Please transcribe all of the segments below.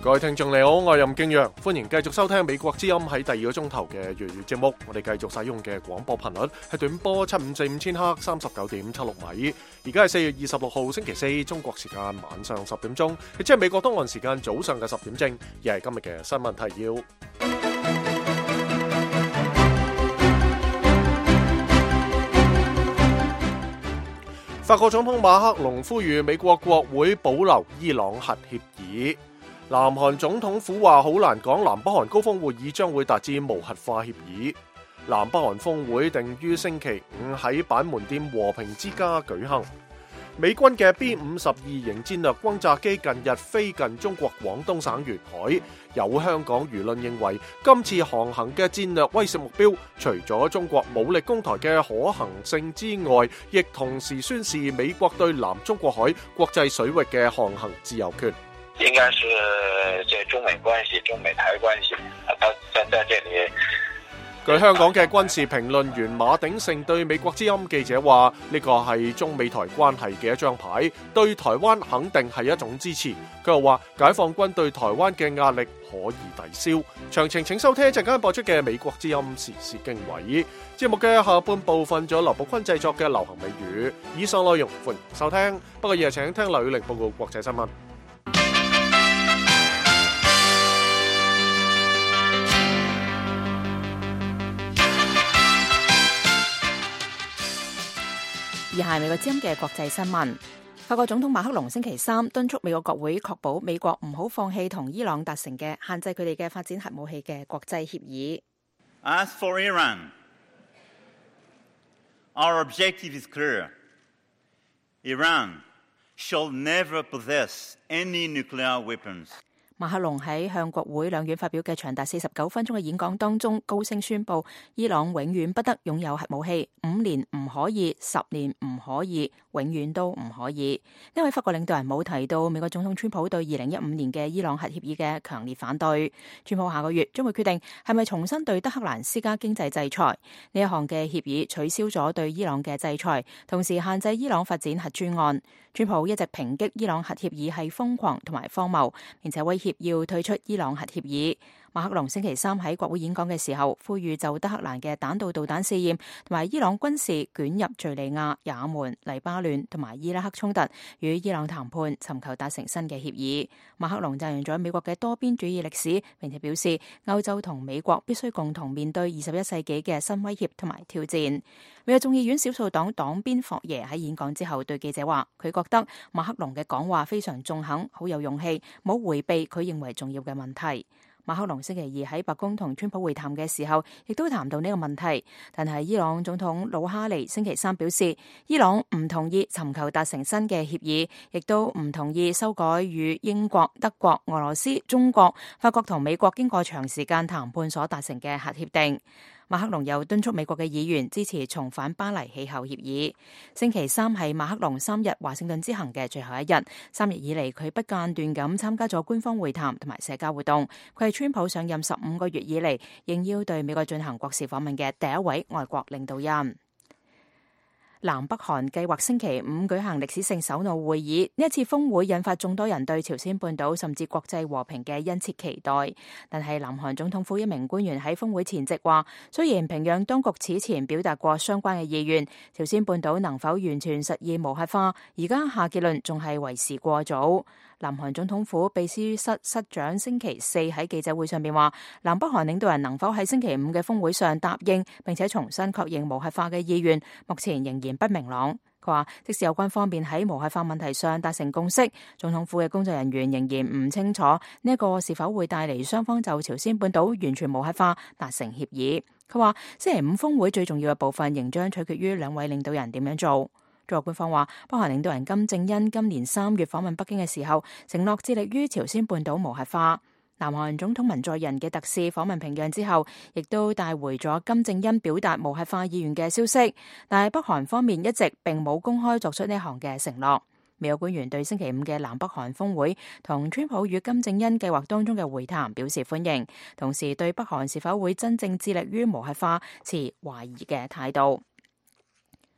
各位聽眾你好，我係任敬陽，歡迎繼續收聽美國之音喺第二個鐘頭嘅粵語節目。我哋繼續使用嘅廣播頻率係短波7545千赫39.76米。而家係4月26號星期四，中國時間晚上10點鐘，亦即係美國東岸時間早上嘅10點正。而係今日嘅新聞提要。法國總統馬克龍呼籲美國國會保留伊朗核協議。南韓總統府話好難講南北韓高峰會議將會達至無核化協議。南北韓峰會定於星期五喺板門店和平之家舉行。美軍嘅 B-52型戰略轟炸機近日飛近中國廣東省沿海，有香港輿論認為今次航行嘅戰略威懾目標，除咗中國武力攻台嘅可行性之外，亦同時宣示美國對南中國海國際水域嘅航行自由權。 應該是這中美關係、中美台關係，在這裡。 據香港嘅軍事評論員馬鼎盛對美國之音記者話：呢個係中美台關係嘅一張牌，對台灣肯定係一種支持。佢又話解放軍對台灣嘅壓力可以抵消。詳情請收聽一陣間播出嘅美國之音時事經緯。節目嘅下半部分仲有劉寶坤製作嘅流行美語。以上內容歡迎收聽，不過而家請聽劉宇玲報告國際新聞。 以下係美國之音嘅國際新聞。法國總統馬克龍星期三敦促美國國會確保美國唔好放棄同伊朗達成嘅限制佢哋嘅發展核武器嘅國際協議。 As for Iran, our objective is clear. Iran shall never possess any nuclear weapons. 馬克龍喺向國會兩院發表嘅長達49分鐘嘅演講當中，高聲宣布伊朗永遠不得擁有核武器，5年唔可以，10年唔可以，永遠都唔可以。呢位法國領導人冇提到美國總統川普對2015年嘅伊朗核協議嘅強烈反對。川普下個月將會決定係咪重新對德黑蘭施加經濟制裁。呢一項嘅協議取消咗對伊朗嘅制裁，同時限制伊朗發展核專案。川普一直抨擊伊朗核協議係瘋狂同埋荒謬，並且威脅要退出伊朗核協議。馬克龍星期三喺國會演講嘅時候，呼籲就德黑蘭嘅彈道導彈試驗同埋伊朗軍事捲入敘利亞、也門、黎巴嫩同埋伊拉克衝突，與伊朗談判，尋求達成新嘅協議。馬克龍讚揚咗美國嘅多邊主義歷史，並且表示歐洲同美國必須共同面對21世紀嘅新威脅同埋挑戰。美國眾議院少數黨黨鞭霍耶喺演講之後對記者話，佢覺得馬克龍嘅講話非常中肯，好有勇氣，冇迴避佢認為重要嘅問題。馬克龍星期二喺白宮同川普會談嘅時候，亦都談到呢個問題。但係伊朗總統魯哈尼星期三表示，伊朗唔同意尋求達成新嘅協議，亦都唔同意修改與英國、德國、俄羅斯、中國、法國同美國經過長時間談判所達成嘅核協定。馬克龍又敦促美國嘅議員支持重返巴黎氣候協議。星期三係馬克龍3日華盛頓之行嘅最後一日。3日以嚟，佢不間斷咁參加咗官方會談同埋社交活動。佢係川普上任15個月以嚟，應邀對美國進行國事訪問嘅第一位外國領導人。南北韓計劃星期五舉行歷史性首腦會議，呢一次峰會引發眾多人對朝鮮半島甚至國際和平嘅殷切期待。但係南韓總統府一名官員喺峰會前夕話，雖然平壤當局此前表達過相關嘅意願，朝鮮半島能否完全實現無核化，而家下結論仲係為時過早。南韓總統府秘書室室長星期四喺記者會上面話，南北韓領導人能否喺星期五嘅峰會上答應並且重新確認無核化嘅意願，目前仍然不明朗。佢話，即使有關方面喺無核化問題上達成共識，總統府嘅工作人員仍然唔清楚呢一個是否會帶嚟雙方就朝鮮半島完全無核化達成協議。佢話，星期五峰會最重要嘅部分仍將取決於兩位領導人點樣做。中國官方話，北韓領導人金正恩今年3月訪問北京嘅時候，承諾致力於朝鮮半島無核化。南韓總統文在寅嘅特使訪問平壤之後，亦都帶回咗金正恩表達無核化意願嘅消息，但係北韓方面一直並冇公開作出呢項嘅承諾。美國官員對星期五嘅南北韓峰會同川普與金正恩計劃當中嘅會談表示歡迎，同時對北韓是否會真正致力於無核化持懷疑嘅態度。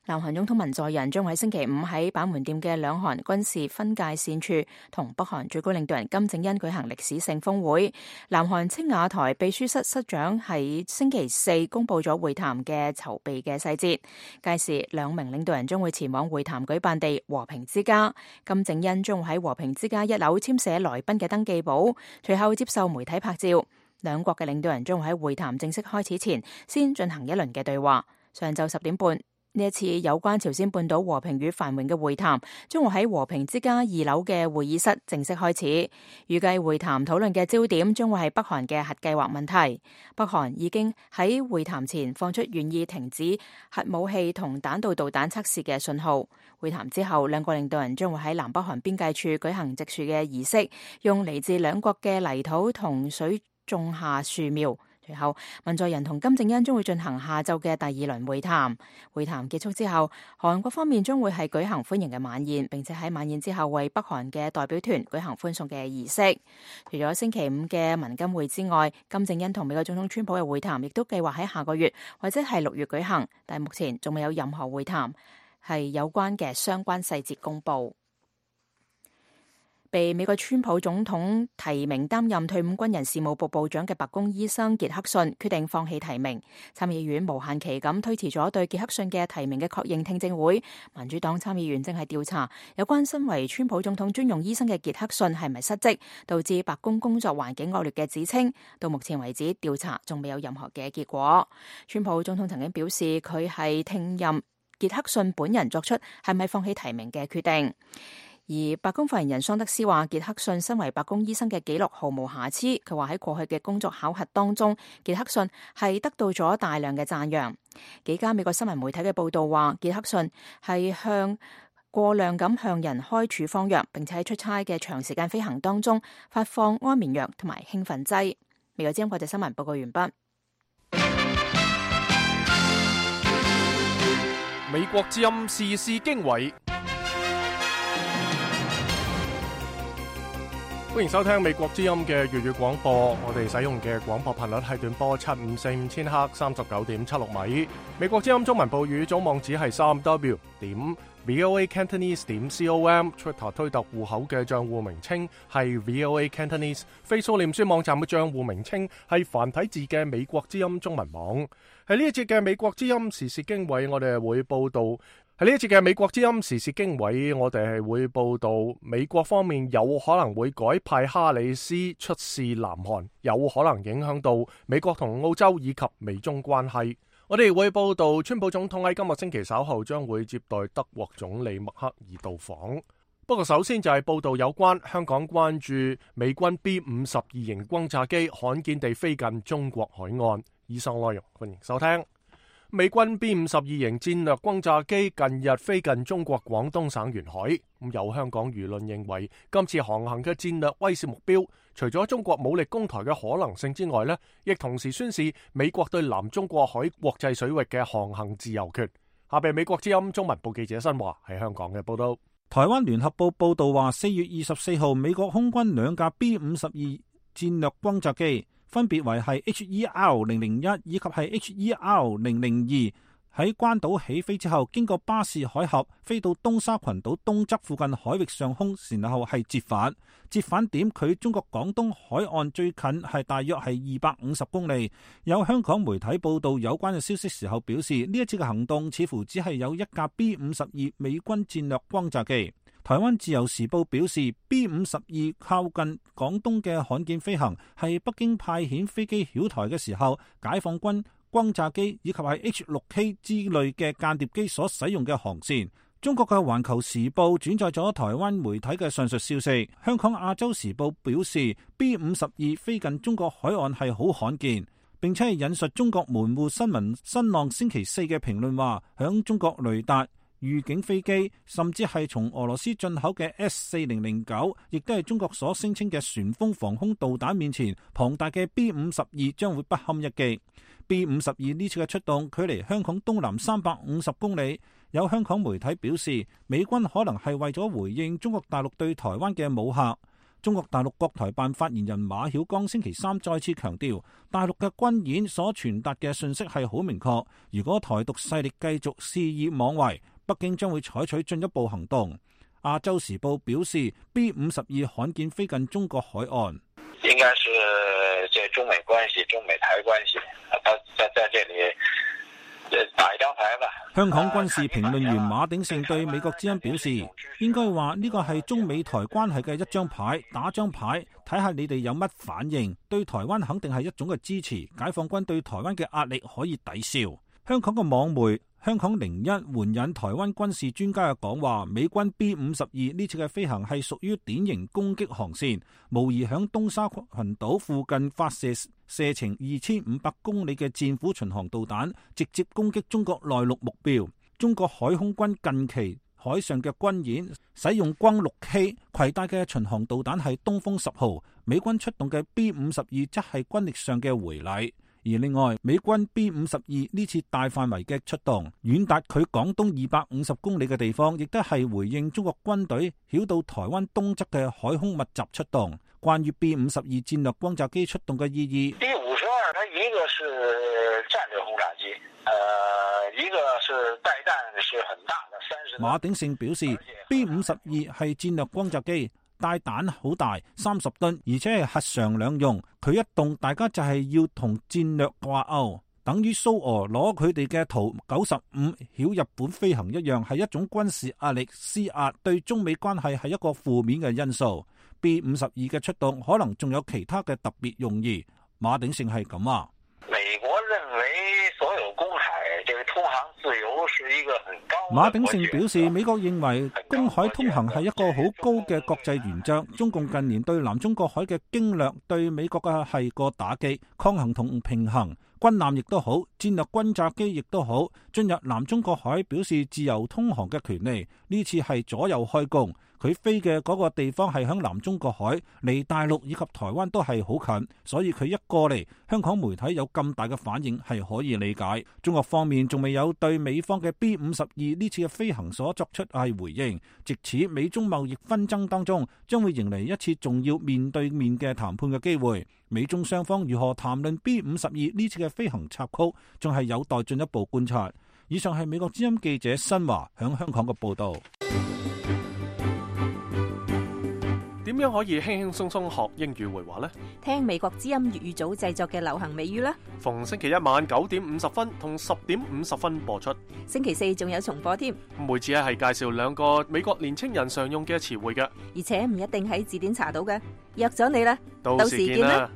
南韓總統文在寅將會喺星期五喺板門店嘅兩韓軍事分界線處同北韓最高領導人金正恩舉行歷史性峰會。南韓青瓦台秘書室室長喺星期四公布咗會談嘅籌備嘅細節，屆時兩名領導人將會前往會談舉辦地和平之家。金正恩將會喺和平之家1樓簽寫來賓嘅登記簿，隨後接受媒體拍照。兩國嘅領導人將會喺會談正式開始前先進行一輪嘅對話。上晝10點半，呢一次有關朝鮮半島和平與繁榮嘅會談將會喺和平之家2樓嘅會議室正式開始。預計會談討論嘅焦點將會係北韓嘅核計劃問題。北韓已經喺會談前放出願意停止核武器同彈道導彈測試嘅信號。會談之後，兩國領導人將會喺南北韓邊界處舉行植樹嘅儀式，用嚟自兩國嘅泥土同水種下樹苗。隨後，文在寅同金正恩將會進行下晝嘅第2輪會談。會談結束之後，韓國方面將會係舉行歡迎嘅晚宴，並且喺晚宴之後為北韓嘅代表團舉行歡送嘅儀式。除咗星期五嘅文金會之外，金正恩同美國總統川普嘅會談亦都計劃喺下個月或者係6月舉行，但係目前仲未有任何會談係有關嘅相關細節公布。被美國川普總統提名擔任退伍軍人事務部部長嘅白宮醫生傑克遜決定放棄提名。參議院無限期咁推遲咗對傑克遜嘅提名嘅確認聽證會。民主黨參議員正係調查有關身為川普總統專用醫生嘅傑克遜係咪失職，導致白宮工作環境惡劣嘅指稱。到目前為止，調查仲未有任何嘅結果。川普總統曾經表示佢係聽任傑克遜本人作出係咪放棄提名嘅決定。而白宮發言人桑德斯話，傑克遜身為白宮醫生嘅記錄毫無瑕疵。佢話喺過去嘅工作考核當中，傑克遜係得到咗大量嘅讚揚。幾家美國新聞媒體嘅報道話，傑克遜係過量咁向人開處方藥，並且喺出差嘅長時間飛行當中發放安眠藥同埋興奮劑。美國之音國際新聞報告完畢。 美國之音時事經緯。歡迎收聽美國之音嘅粵語廣播，我哋使用嘅廣播頻率係短波7545000赫39.76米。美國之音中文部語總網址係3w.voacantonese.com，Twitter 推特戶口嘅賬戶名稱係 VOA Cantonese， Facebook 臉書網站嘅賬戶名稱係繁體字嘅美國之音中文網。喺呢一節嘅美國之音時事經緯，我哋會報道。喺呢一節嘅美國之音時事經緯，我哋係會報道美國方面有可能會改派哈里斯出使南韓，有可能影響到美國同澳洲以及美中關係。我哋會報道川普總統喺今個星期稍後將會接待德國總理默克爾到訪。不過首先就係報道有關香港關注美軍 B-52型轟炸機罕見地飛近中國海岸。以上內容歡迎收聽。美軍 B-52型戰略轟炸機近日飛近中國廣東省沿海，有香港輿論認為今次航行嘅戰略威懾目標，除咗中國武力攻台嘅可能性之外呢，亦同時宣示美國對南中國海國際水域嘅航行自由權。下邊美國之音中文部記者新華喺香港嘅報道。 台灣聯合報報道話，4月24號，美國空軍2架 B-52戰略轟炸機，分別為係 HER-001 以及係 HER-002 喺關島起飛之後，經過巴士海峽飛到東沙群島東側附近海域上空，然後係折返。折返點距中國廣東海岸最近係大約係250公里。有香港媒體報道有關嘅消息時候表示，呢一次嘅行動似乎只係有一架 B-52美軍戰略轟炸機。台灣自由時報表示 ，B-52靠近廣東嘅罕見飛行係北京派遣飛機擾台嘅時候，解放軍轟炸機以及係 H-6K 之類嘅間諜機所使用嘅航線。中國嘅環球時報轉載咗台灣媒體嘅上述消息。香港亞洲時報表示 ，B-52飛近中國海岸係好罕見，並且係引述中國門戶新聞新浪星期四嘅評論話，響中國雷達、預警飛機，甚至係從俄羅斯進口嘅 S-4009，亦都係中國所聲稱嘅旋風防空導彈面前，龐大嘅 B-52將會不堪一擊。B-52呢次嘅出動距離香港東南350公里，有香港媒體表示，美軍可能係為咗回應中國大陸對台灣嘅武嚇。 中國大陸國台辦發言人馬曉光星期三再次強調，大陸嘅軍演所傳達嘅信息係好明確，如果台獨勢力繼續肆意妄為，北京將會採取進一步行動。亞洲時報表示 ，B-52罕見飛近中國海岸， 應該是這中美關係、中美台關係，他在這裡打一張牌吧。 香港軍事評論員馬鼎盛對美國之音表示，應該話呢個係中美台關係嘅一張牌，打張牌睇下你哋有乜反應。對台灣肯定係一種嘅支持，解放軍對台灣嘅壓力可以抵消。香港嘅網媒香港01援引台灣軍事專家嘅講話，美軍 B-52呢次嘅飛行係屬於典型攻擊航線，無疑響東沙群島附近發射射程2500公里嘅戰斧巡航導彈，直接攻擊中國內陸目標。中國海空軍近期海上嘅軍演使用轟 6K 攜帶嘅巡航導彈係東風10號，美軍出動嘅 B-52則係軍力上嘅回禮。而另外，美軍 B-52呢次大範圍嘅出動，遠達佢廣東250公里嘅地方，亦都係回應中國軍隊曉到台灣東側嘅海空密集出動。關於 B-52戰略轟炸機出動嘅意義， B-52它一個是戰略轟炸機，一個是帶彈是很大的30。 馬鼎盛表示 ，B-52係戰略轟炸機。帶彈好大，30噸，而且係核常兩用。佢一動，大家就係要同戰略掛鈎，等於蘇俄攞佢哋嘅圖95曉日本飛行一樣，係一種軍事壓力施壓，對中美關係係一個負面嘅因素。B-52嘅出動可能仲有其他嘅特別用意。馬鼎盛係咁話。 美國認為所有公海這個通航自由是一個很高。 馬鼎盛表示，美國認為公海通行係一個好高嘅國際原則。中共近年對南中國海嘅經略對美國嘅係個打擊，抗衡同平衡。軍艦亦都好，戰略轟炸機亦都好，進入南中國海表示自由通航嘅權利。呢次係左右開弓。佢飛嘅嗰個地方係響南中國海，離大陸以及台灣都係好近，所以佢一過嚟，香港媒體有咁大嘅反應係可以理解。中國方面仲未有對美方嘅 B-52呢次嘅飛行所作出係回應，藉此美中貿易紛爭當中將會迎嚟一次重要面對面嘅談判嘅機會。美中雙方如何談論 B-52呢次嘅飛行插曲，仲係有待進一步觀察。以上係美國之音記者新華響香港嘅報道。 點樣可以輕輕鬆鬆學英語會話呢？ 聽美國之音粵語組製作嘅流行美語啦。 逢星期一晚9點50分同10點50分播出。 星期四仲有重播添。 每次係介紹2個美國年青人常用嘅詞彙嘅， 而且唔一定喺字典查到嘅。約咗你啦， 到時見啦。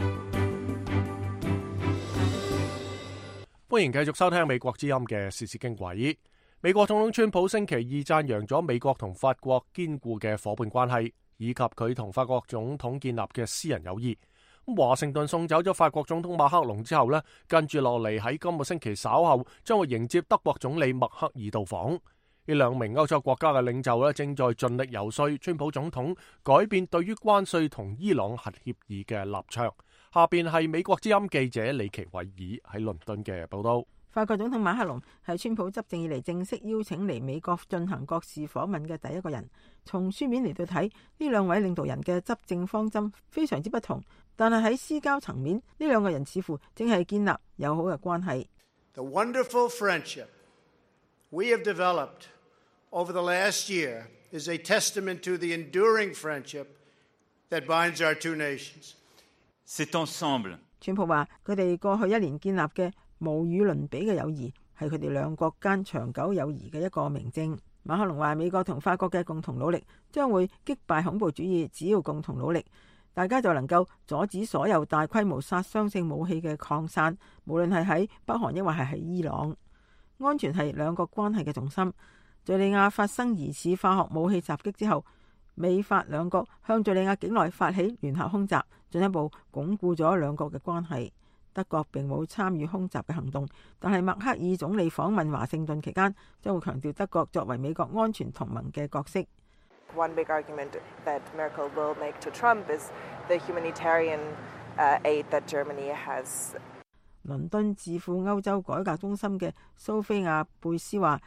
歡迎繼續收聽美國之音嘅時事經緯。美國總統川普星期二讚揚咗美國同法國堅固嘅伙伴關係，以及佢同法國總統建立嘅私人友誼。華盛頓送走咗法國總統馬克龍之後呢，跟住落嚟喺今個星期稍後將會迎接德國總理默克爾到訪。呢2名歐洲國家嘅領袖呢，正在盡力遊說川普總統改變對於關稅同伊朗核協議嘅立場。下邊係美國之音記者李奇偉爾喺倫敦嘅報道。 法國總統馬克龍係川普執政以嚟正式邀請嚟美國進行國事訪問嘅第一個人。從書面嚟到睇，呢2位領導人嘅執政方針非常之不同，但係喺私交層面，呢2個人似乎正係建立友好嘅關係。 The wonderful friendship we have developed over the last year is a testament to the enduring friendship that binds our two nations. C'est ensemble. 川普話佢哋過去1年建立嘅無與倫比嘅友誼係佢哋2國間長久友誼嘅一個明證。馬克龍話美國同法國嘅共同努力將會擊敗恐怖主義，只要共同努力，大家就能夠阻止所有大規模殺傷性武器嘅擴散，無論係喺北韓抑或係喺伊朗。安全係2國關係嘅重心。敘利亞發生疑似化學武器襲擊之後，美法2國向敘利亞境內發起聯合空襲，進一步鞏固咗2國嘅關係。德國並冇參與空襲嘅行動，但係默克爾總理訪問華盛頓期間，將會強調德國作為美國安全同盟嘅角色。 One big argument that Merkel will make to Trump is the humanitarian aid that Germany has. 倫敦智庫歐洲改革中心嘅蘇菲亞貝斯話，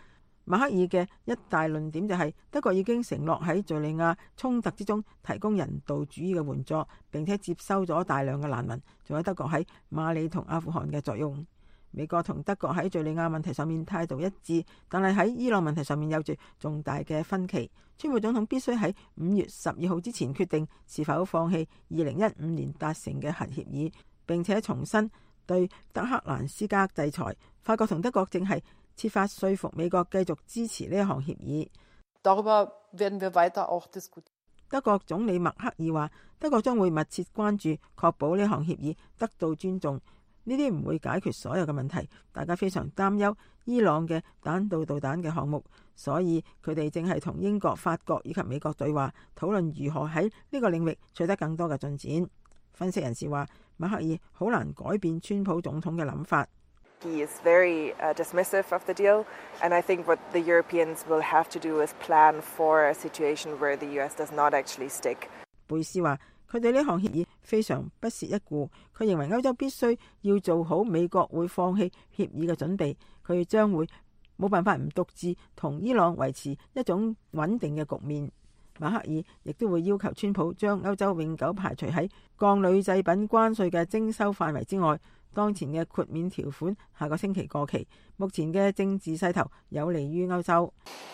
馬克爾嘅一大論點就係德國已經承諾喺敘利亞衝突之中提供人道主義嘅援助，並且接收咗大量嘅難民，仲有德國喺馬里同阿富汗嘅作用。美國同德國喺敘利亞問題上面態度一致，但係喺伊朗問題上面有住重大嘅分歧。川普總統必須喺5月12號之前決定是否放棄2015年達成嘅核協議，並且重新對德黑蘭施加制裁。法國同德國正係設法說服美國繼續支持呢一項協議。德國總理默克爾話，德國將會密切關注，確保呢項協議得到尊重。呢啲唔會解決所有嘅問題，大家非常擔憂伊朗嘅彈道導彈嘅項目，所以佢哋正係同英國、法國以及美國對話，討論如何喺呢個領域取得更多嘅進展。分析人士話，默克爾好難改變川普總統嘅諗法。 He is very dismissive of the deal, and I think what the Europeans will have to do is plan for a situation where the US does not actually stick. 貝斯話，佢對呢項協議非常不屑一顧，佢認為歐洲必須要做好美國會放棄協議嘅準備，佢將會冇辦法唔獨自同伊朗維持一種穩定嘅局面。默克爾亦都會要求川普將歐洲永久排除喺鋼鋁製品關稅嘅徵收範圍之外。當前嘅豁免條款下個星期過期，目前嘅政治勢頭有利於歐洲。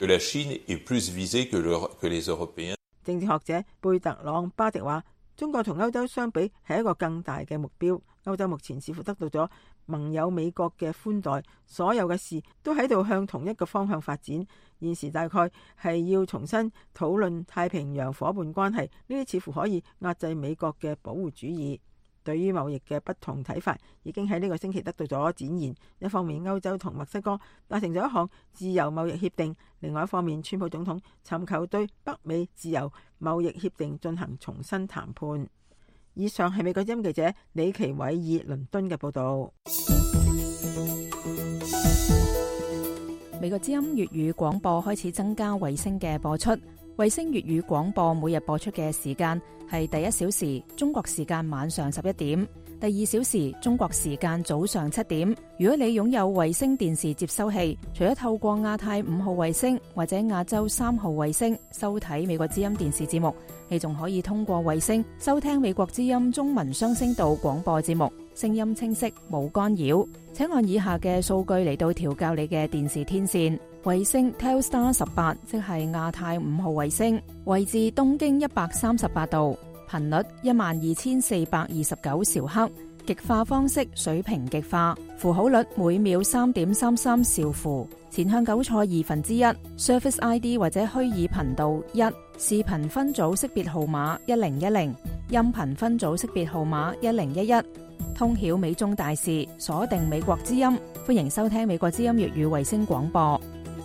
政治學者貝特朗巴迪話，中國同歐洲相比係一個更大嘅目標。歐洲目前似乎得到咗盟友美國嘅寬待，所有嘅事都喺度向同一個方向發展。現時大概係要重新討論太平洋夥伴關係，呢啲似乎可以壓制美國嘅保護主義。對於貿易嘅不同睇法已經喺呢個星期得到咗展現。一方面，歐洲同墨西哥達成咗一項自由貿易協定，另外一方面，川普總統尋求對北美自由貿易協定進行重新談判。以上係美國之音記者李奇偉爾倫敦嘅報道。 美國之音粵語廣播開始增加衛星嘅播出。衛星粵語廣播每日播出嘅時間係第1小時中國時間晚上11點，第2小時中國時間早上7點。如果你擁有衛星電視接收器，除咗透過亞太5號衛星或者亞洲3號衛星收睇美國之音電視節目，你仲可以通過衛星收聽美國之音中文雙聲道廣播節目，聲音清晰冇干擾。請按以下嘅數據嚟到調校你嘅電視天線。衛星 Telstar 18，即係亞太5號衛星，位置東經138度，頻率12429兆赫，極化方式水平極化，符號率每秒3.33兆符，前向9錯1/2 ，Surface ID 或者虛擬頻道1，視頻分組識別號碼1010，音頻分組識別號碼1011，通曉美中大事，鎖定美國之音，歡迎收聽美國之音粵語衛星廣播。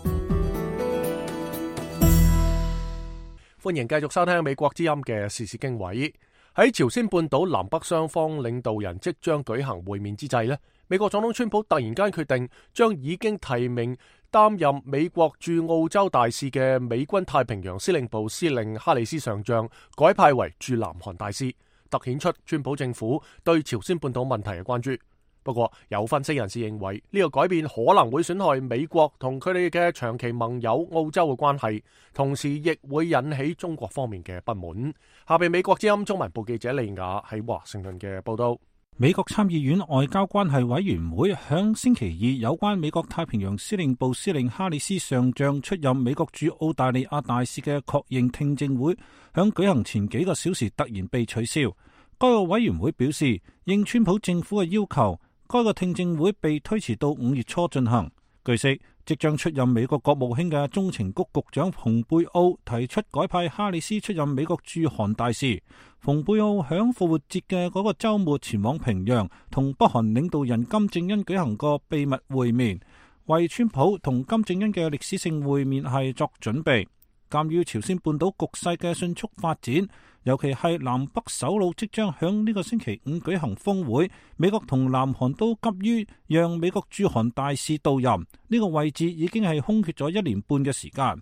歡迎繼續收聽美國之音嘅時事經緯。喺朝鮮半島南北雙方領導人即將舉行會面之際，美國總統川普突然間決定將已經提名擔任美國駐澳洲大使嘅美軍太平洋司令部司令哈里斯上將改派為駐南韓大使，凸顯出川普政府對朝鮮半島問題嘅關注。不過，有分析人士認為呢個改變可能會損害美國同佢哋嘅長期盟友澳洲嘅關係，同時亦會引起中國方面嘅不滿。下邊美國之音中文部記者利亞喺華盛頓嘅報道。 美國參議院外交關係委員會響星期二有關美國太平洋司令部司令哈里斯上將出任美國駐澳大利亞大使嘅確認聽證會，響舉行前幾個小時突然被取消。該個委員會表示，應川普政府嘅要求，該個聽證會被推遲到5月初進行。據悉，即將出任美國國務卿嘅中情局局長蓬佩奧提出改派哈里斯出任美國駐韓大使。蓬佩奧響復活節嘅嗰個週末前往平壤，同北韓領導人金正恩舉行個秘密會面，為川普同金正恩嘅歷史性會面係作準備。鑒於朝鮮半島局勢嘅迅速發展，尤其係南北首腦即將響呢個星期5舉行峰會，美國同南韓都急於讓美國駐韓大使到任，呢個位置已經係空缺咗1年半嘅時間。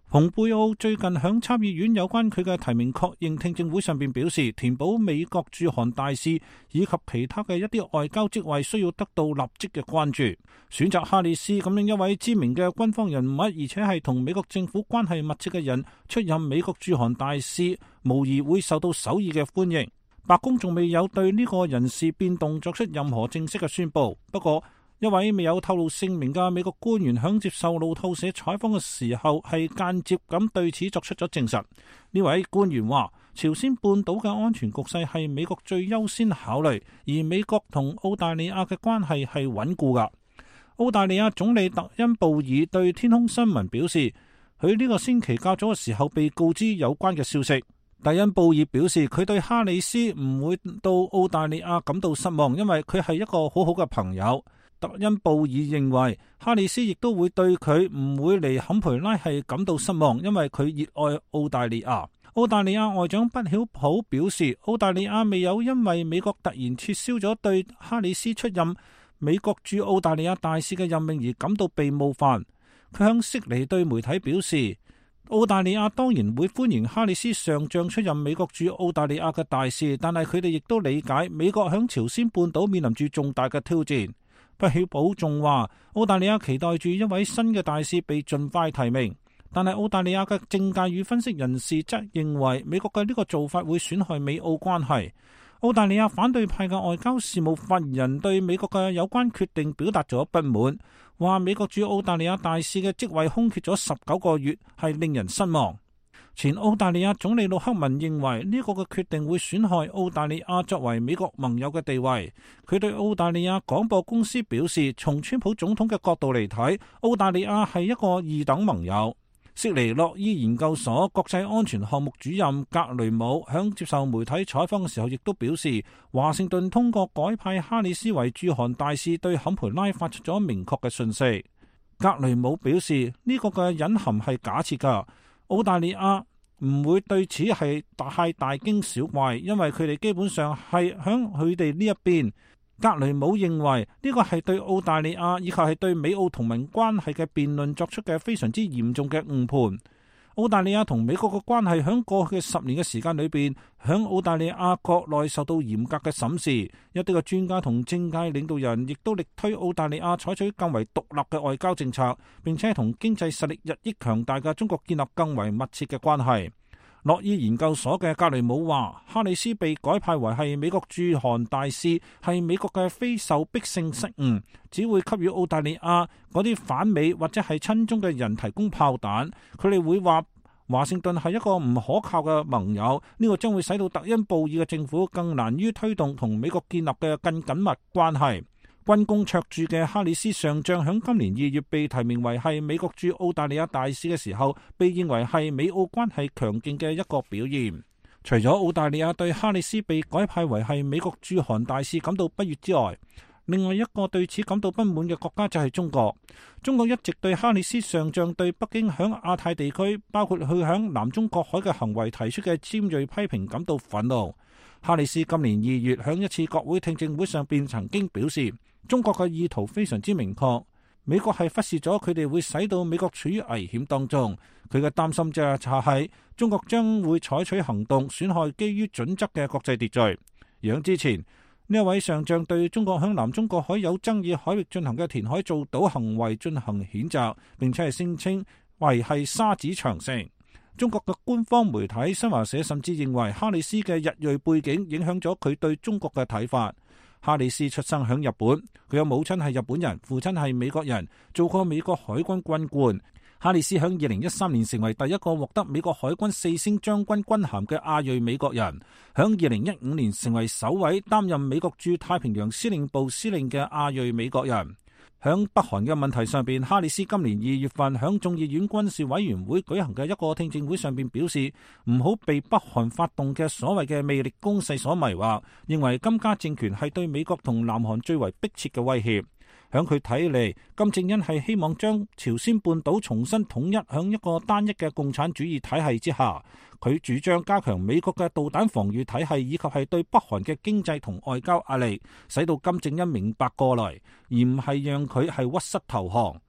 蓬佩奧最近響參議院有關佢嘅提名確認聽證會上邊表示，填補美國駐韓大使以及其他嘅一啲外交職位需要得到立即嘅關注。選擇哈里斯咁樣一位知名嘅軍方人物，而且係同美國政府關係密切嘅人出任美國駐韓大使，無疑會受到首爾嘅歡迎。白宮仲未有對呢個人事變動作出任何正式嘅宣布，不過一位未有透露姓名嘅美國官員響接受路透社採訪嘅時候，係間接咁對此作出咗證實。呢位官員話，朝鮮半島嘅安全局勢係美國最優先考慮，而美國同澳大利亞嘅關係係穩固噶。澳大利亞總理特恩布爾對天空新聞表示，佢呢個星期較早嘅時候被告知有關嘅消息。特恩布爾表示，佢對哈里斯唔會到澳大利亞感到失望，因為佢係一個好好嘅朋友。特恩布爾認為哈里斯亦都會對佢唔會嚟坎培拉係感到失望，因為佢熱愛澳大利亞。澳大利亞外長畢曉普表示，澳大利亞未有因為美國突然撤銷咗對哈里斯出任美國駐澳大利亞大使嘅任命而感到被冒犯。佢向悉尼對媒體表示，澳大利亞當然會歡迎哈里斯上將出任美國駐澳大利亞嘅大使，但係佢哋亦都理解美國響朝鮮半島面臨住重大嘅挑戰。畢曉普仲話，澳大利亞期待住一位新嘅大使被盡快提名，但係澳大利亞嘅政界與分析人士則認為美國嘅呢個做法會損害美澳關係。澳大利亞反對派嘅外交事務發言人對美國嘅有關決定表達咗不滿，話美國駐澳大利亞大使嘅職位空缺咗19個月，係令人失望。前澳大利亞總理陸克文認為呢個嘅決定會損害澳大利亞作為美國盟友嘅地位。佢對澳大利亞廣播公司表示，從川普總統嘅角度嚟睇，澳大利亞係一個二等盟友。悉尼洛伊研究所國際安全項目主任格雷姆響接受媒體採訪嘅時候，亦都表示，華盛頓通過改派哈里斯為駐韓大使，對坎培拉發出咗明確嘅訊息。格雷姆表示，呢個嘅隱含係假設噶。澳大利亞唔會對此係太大驚小怪，因為佢哋基本上係響佢哋呢一邊。格雷姆認為呢個係對澳大利亞以及係對美澳同盟關係嘅辯論作出嘅非常之嚴重嘅誤判。澳大利亞同美國嘅關係響過去嘅10年嘅時間裏邊，響澳大利亞國內受到嚴格嘅審視。一啲嘅專家同政界領導人亦都力推澳大利亞採取更為獨立嘅外交政策，並且同經濟實力日益強大嘅中國建立更為密切嘅關係。洛伊研究所嘅格雷姆話，哈里斯被改派為係美國駐韓大使，係美國嘅非受逼性失誤，只會給予澳大利亞嗰啲反美或者係親中嘅人提供炮彈。佢哋會話華盛頓係一個唔可靠嘅盟友，呢個將會使到特恩布爾嘅政府更難於推動同美國建立嘅更緊密關係。軍功卓著嘅哈里斯上將響今年2月被提名為係美國駐澳大利亞大使嘅時候，被認為係美澳關係強勁嘅一個表現。除咗澳大利亞對哈里斯被改派為係美國駐韓大使感到不悅之外，另外一個對此感到不滿嘅國家就係中國。中國一直對哈里斯上將對北京響亞太地區，包括佢響南中國海嘅行為提出嘅尖銳批評感到憤怒。哈里斯今年2月響一次國會聽證會上邊曾經表示，中國嘅意圖非常之明確，美國係忽視咗佢哋會使到美國處於危險當中。佢嘅擔心就係中國將會採取行動，損害基於準則嘅國際秩序。而之前呢一位上將對中國響南中國海有爭議海域進行嘅填海造島行為進行譴責，並且係聲稱為係沙子長城。中國嘅官方媒體新華社甚至認為哈里斯嘅日裔背景影響咗佢對中國嘅睇法。哈里斯出生響日本，佢有母親係日本人，父親係美國人，做過美國海軍軍官。哈里斯響2013年成為第一個獲得美國海軍4星將軍軍銜嘅亞裔美國人，響2015年成為首位擔任美國駐太平洋司令部司令嘅亞裔美國人。響北韓嘅問題上邊，哈里斯今年2月份響眾議院軍事委員會舉行嘅一個聽證會上邊表示，唔好被北韓發動嘅所謂嘅魅力攻勢所迷惑，認為金家政權係對美國同南韓最為迫切嘅威脅。響佢睇嚟，金正恩係希望將朝鮮半島重新統一響一個單一嘅共產主義體系之下。佢主張加強美國嘅導彈防禦體系，以及係對北韓嘅經濟同外交壓力，使到金正恩明白過來，而唔係讓佢係屈膝投降。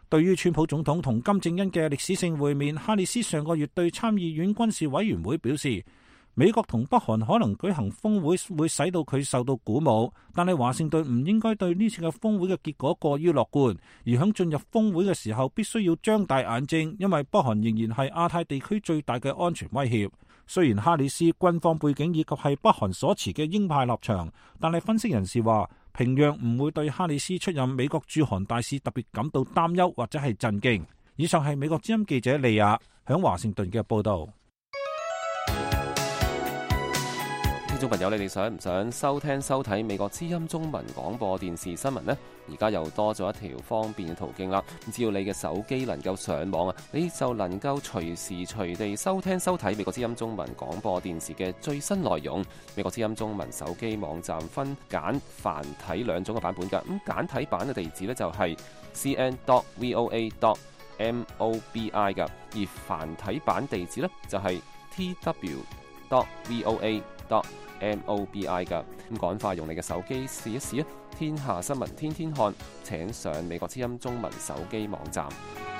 對於川普總統同金正恩嘅歷史性會面，哈里斯上個月對參議院軍事委員會表示，美國同北韓可能舉行峰會會使到佢受到鼓舞，但係華盛頓唔應該對呢次嘅峰會嘅結果過於樂觀，而響進入峰會嘅時候必須要張大眼睛，因為北韓仍然係亞太地區最大嘅安全威脅。雖然哈里斯軍方背景以及係北韓所持嘅鷹派立場，但係分析人士話，平壤唔會對哈里斯出任美國駐韓大使特別感到擔憂或者係震驚。以上係美國之音記者利亞響華盛頓嘅報道。 聽眾朋友，你哋想唔想收聽收睇美國之音中文廣播電視新聞呢？而家又多咗一條方便嘅途徑啦！只要你嘅手機能夠上網啊，你就能夠隨時隨地收聽收睇美國之音中文廣播電視嘅最新內容。美國之音中文手機網站分簡繁體兩種嘅版本㗎。咁簡體版嘅地址呢，就係 cn.voa.mobi 㗎，而繁體版地址呢，就係 tw.voa.mobi 㗎。咁趕快用你嘅手機試一試啊！天下新聞天天看，請上美國之音中文手機網站。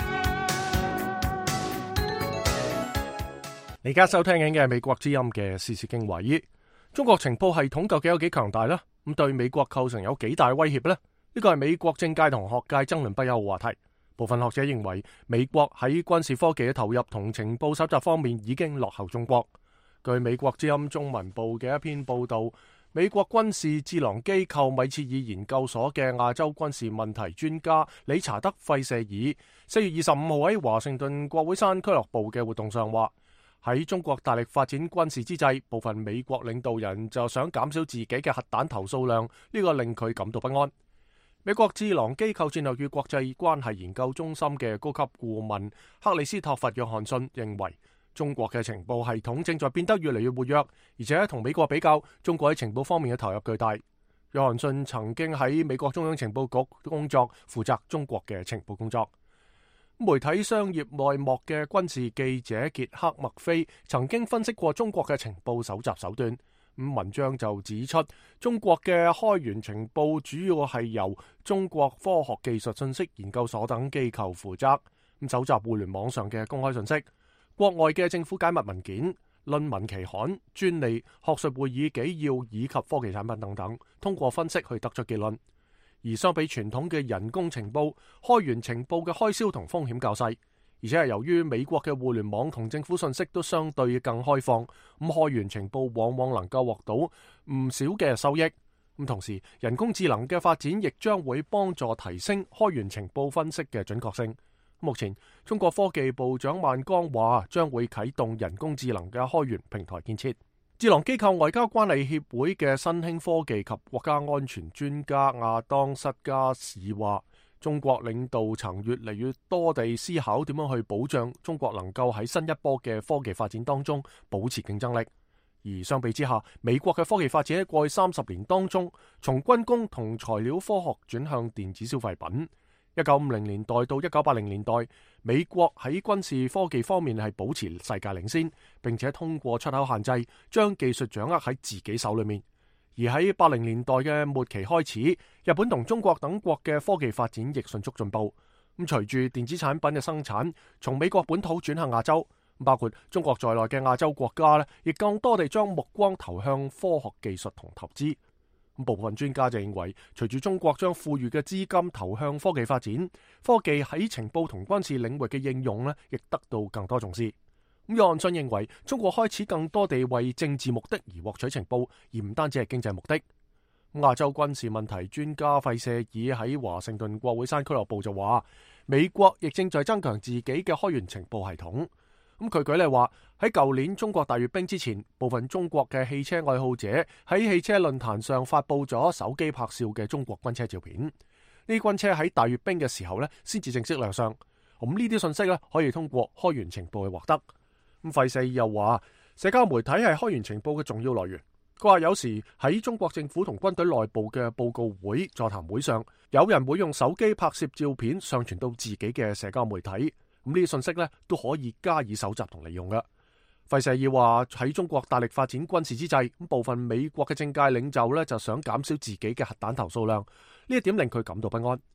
你而家收聽緊嘅係美國之音嘅時事經緯。中國情報系統究竟有幾強大呢？咁對美國構成有幾大威脅呢？呢個係美國政界同學界爭論不休嘅話題。部分學者認為，美國喺軍事科技嘅投入同情報搜集方面已經落後中國。據美國之音中文部嘅一篇報道，美國軍事智囊機構米切爾研究所嘅亞洲軍事問題專家理查德費舍爾4月25號喺華盛頓國會山俱樂部嘅活動上話，喺中國大力發展軍事之際，部分美國領導人就想減少自己嘅核彈頭數量，呢個令佢感到不安。美國智囊機構戰略與國際關係研究中心嘅高級顧問克里斯托弗約翰遜認為，中國嘅情報系統正在變得越嚟越活躍，而且同美國比較，中國喺情報方面嘅投入巨大。約翰遜曾經喺美國中央情報局工作，負責中國嘅情報工作。媒體商業內幕嘅軍事記者傑克麥菲曾經分析過中國嘅情報搜集手段。文章就指出，中國嘅開源情報主要係由中國科學技術信息研究所等機構負責，搜集互聯網上嘅公開信息、國外嘅政府解密文件、論文期刊、專利、學術會議紀要以及科技產品等等，通過分析去得出結論。而相比傳統嘅人工情報，開源情報嘅開銷同風險較細，而且係由於美國嘅互聯網同政府信息都相對更開放，咁開源情報往往能夠獲到唔少嘅收益。咁同時，人工智能嘅發展亦將會幫助提升開源情報分析嘅準確性。目前，中國科技部長萬鋼話將會啟動人工智能嘅開源平台建設。智囊機構外交關係協會嘅新興科技及國家安全專家亞當塞加士話，中國領導層越嚟越多地思考點樣去保障中國能夠喺新一波嘅科技發展當中保持競爭力。而相比之下，美國嘅科技發展喺過去30年當中，從軍工同材料科學轉向電子消費品。1950年代到1980年代，美國喺軍事科技方面係保持世界領先，並且通過出口限制，將技術掌握喺自己手裏面。而喺80年代嘅末期開始，日本同中國等國嘅科技發展亦迅速進步。咁隨住電子產品嘅生產從美國本土轉向亞洲，包括中國在內嘅亞洲國家亦更多地將目光投向科學技術同投資。部分專家就認為，隨住中國將富裕嘅資金投向科技發展，科技喺情報同軍事領域嘅應用亦得到更多重視。約翰遜認為，中國開始更多地為政治目的而獲取情報，而唔單止係經濟目的。亞洲軍事問題專家費舍爾喺華盛頓國會山俱樂部就話，美國亦正在增強自己嘅開源情報系統。佢舉例話，喺舊年中國大閱兵之前，部分中國嘅汽車愛好者喺汽車論壇上發佈咗手機拍攝嘅中國軍車照片。呢啲軍車喺大閱兵嘅時候先至正式亮相。咁呢啲信息可以通過開源情報去獲得。費舍爾又話，社交媒體係開源情報嘅重要來源。佢話有時喺中國政府同軍隊內部嘅報告會、座談會上，有人會用手機拍攝照片上傳到自己嘅社交媒體。呢啲信息都可以加以搜集同利用嘅。費舍爾話，喺中國大力發展軍事之際，部分美國嘅政界領袖就想減少自己嘅核彈頭數量，呢一點令佢感到不安。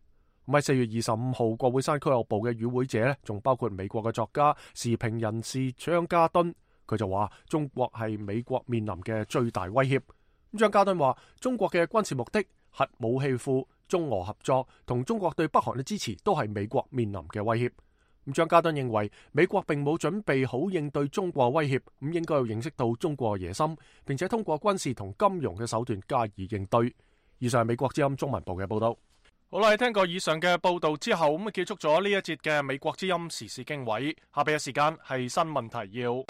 咁喺4月25號，國會山俱樂部嘅與會者仲包括美國嘅作家、時評人士張家敦，佢就話中國係美國面臨嘅最大威脅。咁張家敦話，中國嘅軍事目的、核武器庫、中俄合作同中國對北韓嘅支持都係美國面臨嘅威脅。咁張家敦認為美國並冇準備好應對中國威脅，咁應該要認識到中國嘅野心，並且通過軍事同金融嘅手段加以應對。以上係美國之音中文部嘅報道。好啦，聽過以上嘅報道之後，咁結束咗呢一節嘅美國之音時事經緯。下邊嘅時間係新聞提要。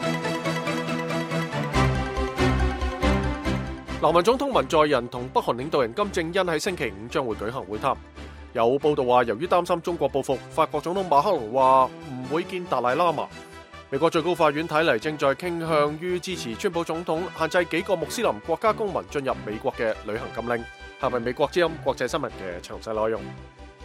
南韓總統文在寅同北韓領導人金正恩喺星期五將會舉行會談。有報道話，由於擔心中國報復，法國總統馬克龍話唔會見達賴喇嘛。美國最高法院睇嚟正在傾向於支持川普總統限制幾個穆斯林國家公民進入美國嘅旅行禁令。下面美國之音國際新聞嘅詳細內容。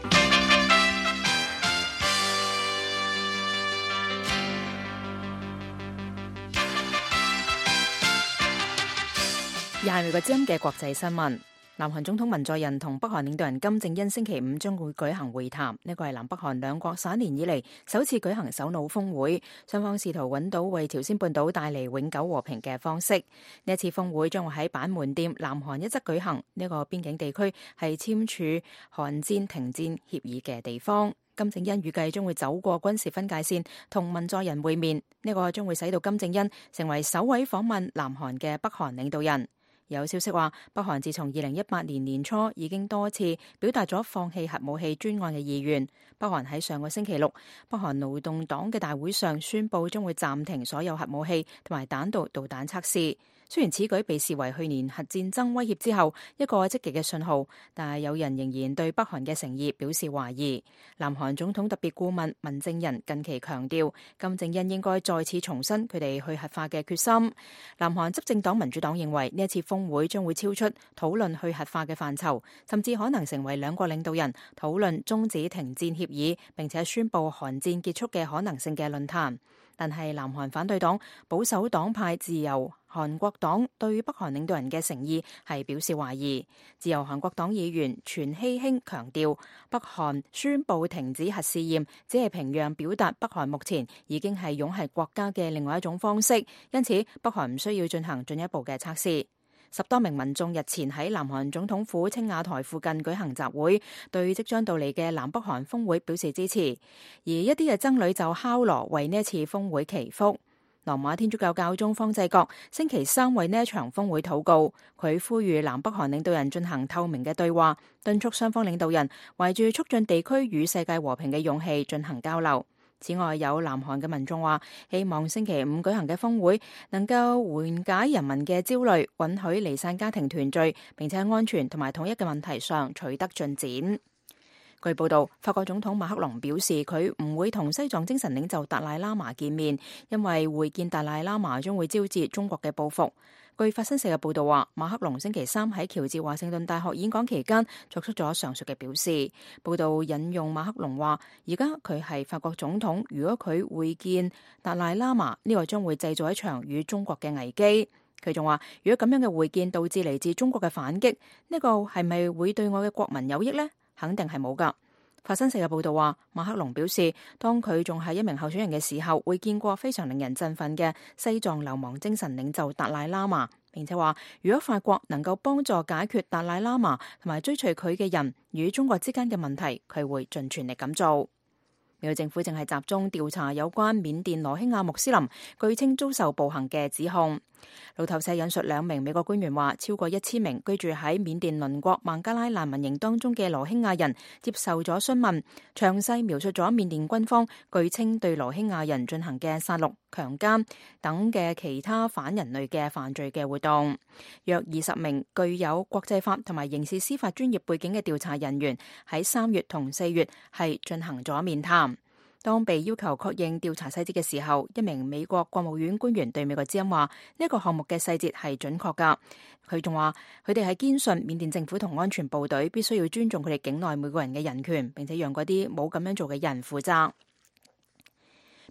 又係美國之音嘅國際新聞。南韓總統文在寅同北韓領導人金正恩星期五將會舉行會談，呢個係南北韓兩國11年以嚟首次舉行首腦峰會，雙方試圖揾到為朝鮮半島帶嚟永久和平嘅方式。呢一次峰會將會喺板門店南韓一側舉行，呢個邊境地區係簽署韓戰停戰協議嘅地方。金正恩預計將會走過軍事分界線同文在寅會面，呢個將會使到金正恩成為首位訪問南韓嘅北韓領導人。有消息話，北韓自從2018年年初已經多次表達咗放棄核武器專案嘅意願。北韓喺上個星期六，北韓勞動黨嘅大會上宣布將會暫停所有核武器同埋彈道導彈測試。雖然此舉被視為去年核戰爭威脅之後一個積極嘅信號，但係有人仍然對北韓嘅誠意表示懷疑。南韓總統特別顧問文正仁近期強調，金正恩應該再次重申佢哋去核化嘅決心。南韓執政黨民主黨認為呢一次峰會將會超出討論去核化嘅範疇，甚至可能成為兩國領導人討論終止停戰協議並且宣布韓戰結束嘅可能性嘅論壇。但係南韓反對黨保守黨派自由韓國黨對北韓領導人嘅誠意係表示懷疑。自由韓國黨議員全希興強調，北韓宣布停止核試驗只係平壤表達北韓目前已經係擁核國家嘅另外一種方式，因此北韓唔需要進行進一步嘅測試。10多名民眾日前喺南韓總統府青瓦台附近舉行集會，對即將到嚟嘅南北韓峰會表示支持，而一啲嘅僧侶就敲鑼為呢一次峰會祈福。羅馬天主教教宗方濟各星期三為呢一場峰會禱告，佢呼籲南北韓領導人進行透明嘅對話，敦促雙方領導人懷住促進地區與世界和平嘅勇氣進行交流。此外，有南韓嘅民眾話，希望星期五舉行嘅峰會能夠緩解人民嘅焦慮，允許離散家庭團聚，並且喺安全同埋統一嘅問題上取得進展。據報道，法國總統馬克龍表示，佢唔會同西藏精神領袖達賴喇嘛見面，因為會見達賴喇嘛將會招致中國嘅報復。據法新社嘅報道話，馬克龍星期三喺喬治華盛頓大學演講期間作出咗上述嘅表示。報道引用馬克龍話，而家佢係法國總統，如果佢會見達賴喇嘛，呢個將會製造一場與中國嘅危機。佢仲話，如果咁樣嘅會見導致嚟自中國嘅反擊，呢個係咪會對我嘅國民有益呢？肯定係冇㗎。法新社嘅報道話，馬克龍表示，當佢仲係一名候選人嘅時候，會見過非常令人振奮嘅西藏流亡精神領袖達賴喇嘛，並且話，如果法國能夠幫助解決達賴喇嘛同埋追隨佢嘅人與中國之間嘅問題，佢會盡全力咁做。美國政府正係集中調查有關緬甸羅興亞穆斯林據稱遭受暴行嘅指控。路透社引述2名美國官員話，超過1000名居住喺緬甸鄰國孟加拉難民營當中嘅羅興亞人接受咗詢問，詳細描述咗緬甸軍方據稱對羅興亞人進行嘅殺戮、強姦等嘅其他反人類嘅犯罪嘅活動。約20名具有國際法同埋刑事司法專業背景嘅調查人員喺3月同4月係進行咗面談。當被要求確認調查細節嘅時候，一名美國國務院官員對美國之音話：呢個項目嘅細節係準確㗎。佢仲話：佢哋係堅信緬甸政府同安全部隊必須要尊重佢哋境內每個人嘅人權，並且讓嗰啲冇咁樣做嘅人負責。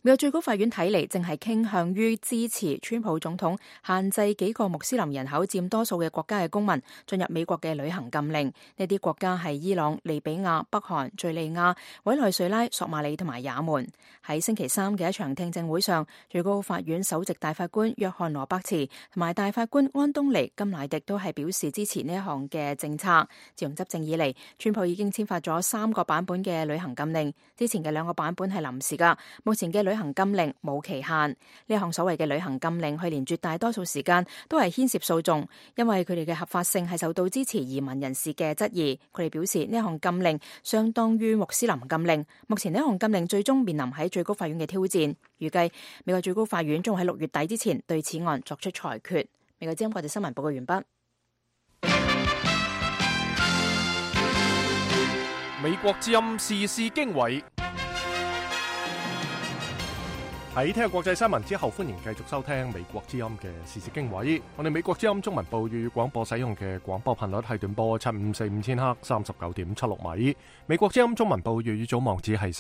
美國最高法院睇嚟正係傾向於支持川普總統限制幾個穆斯林人口佔多數嘅國家嘅公民進入美國嘅旅行禁令。呢啲國家係伊朗、利比亞、北韓、敘利亞、委內瑞拉、索馬里同埋也門。喺星期三嘅一場聽證會上，最高法院首席大法官約翰羅伯茨同埋大法官安東尼金乃迪都係表示支持呢一項嘅政策。自從執政以嚟，川普已經簽發咗3個版本嘅旅行禁令，之前嘅2個版本係臨時噶，目前嘅旅行禁令冇期限。呢項所謂嘅旅行禁令，去年絕大多數時間都係牽涉訴訟，因為佢哋嘅合法性係受到支持移民人士嘅質疑。佢哋表示呢項禁令相當於穆斯林禁令。目前呢項禁令最終面臨喺最高法院嘅挑戰，預計美國最高法院將喺6月底之前對此案作出裁決。美國之音國際新聞報告完畢。 美國之音時事經緯。喺聽日國際新聞之後，歡迎繼續收聽美國之音嘅時事經緯。我哋美國之音中文部粵語廣播使用嘅廣播頻率係短波7545千赫39.76米。美國之音中文部粵語組網址係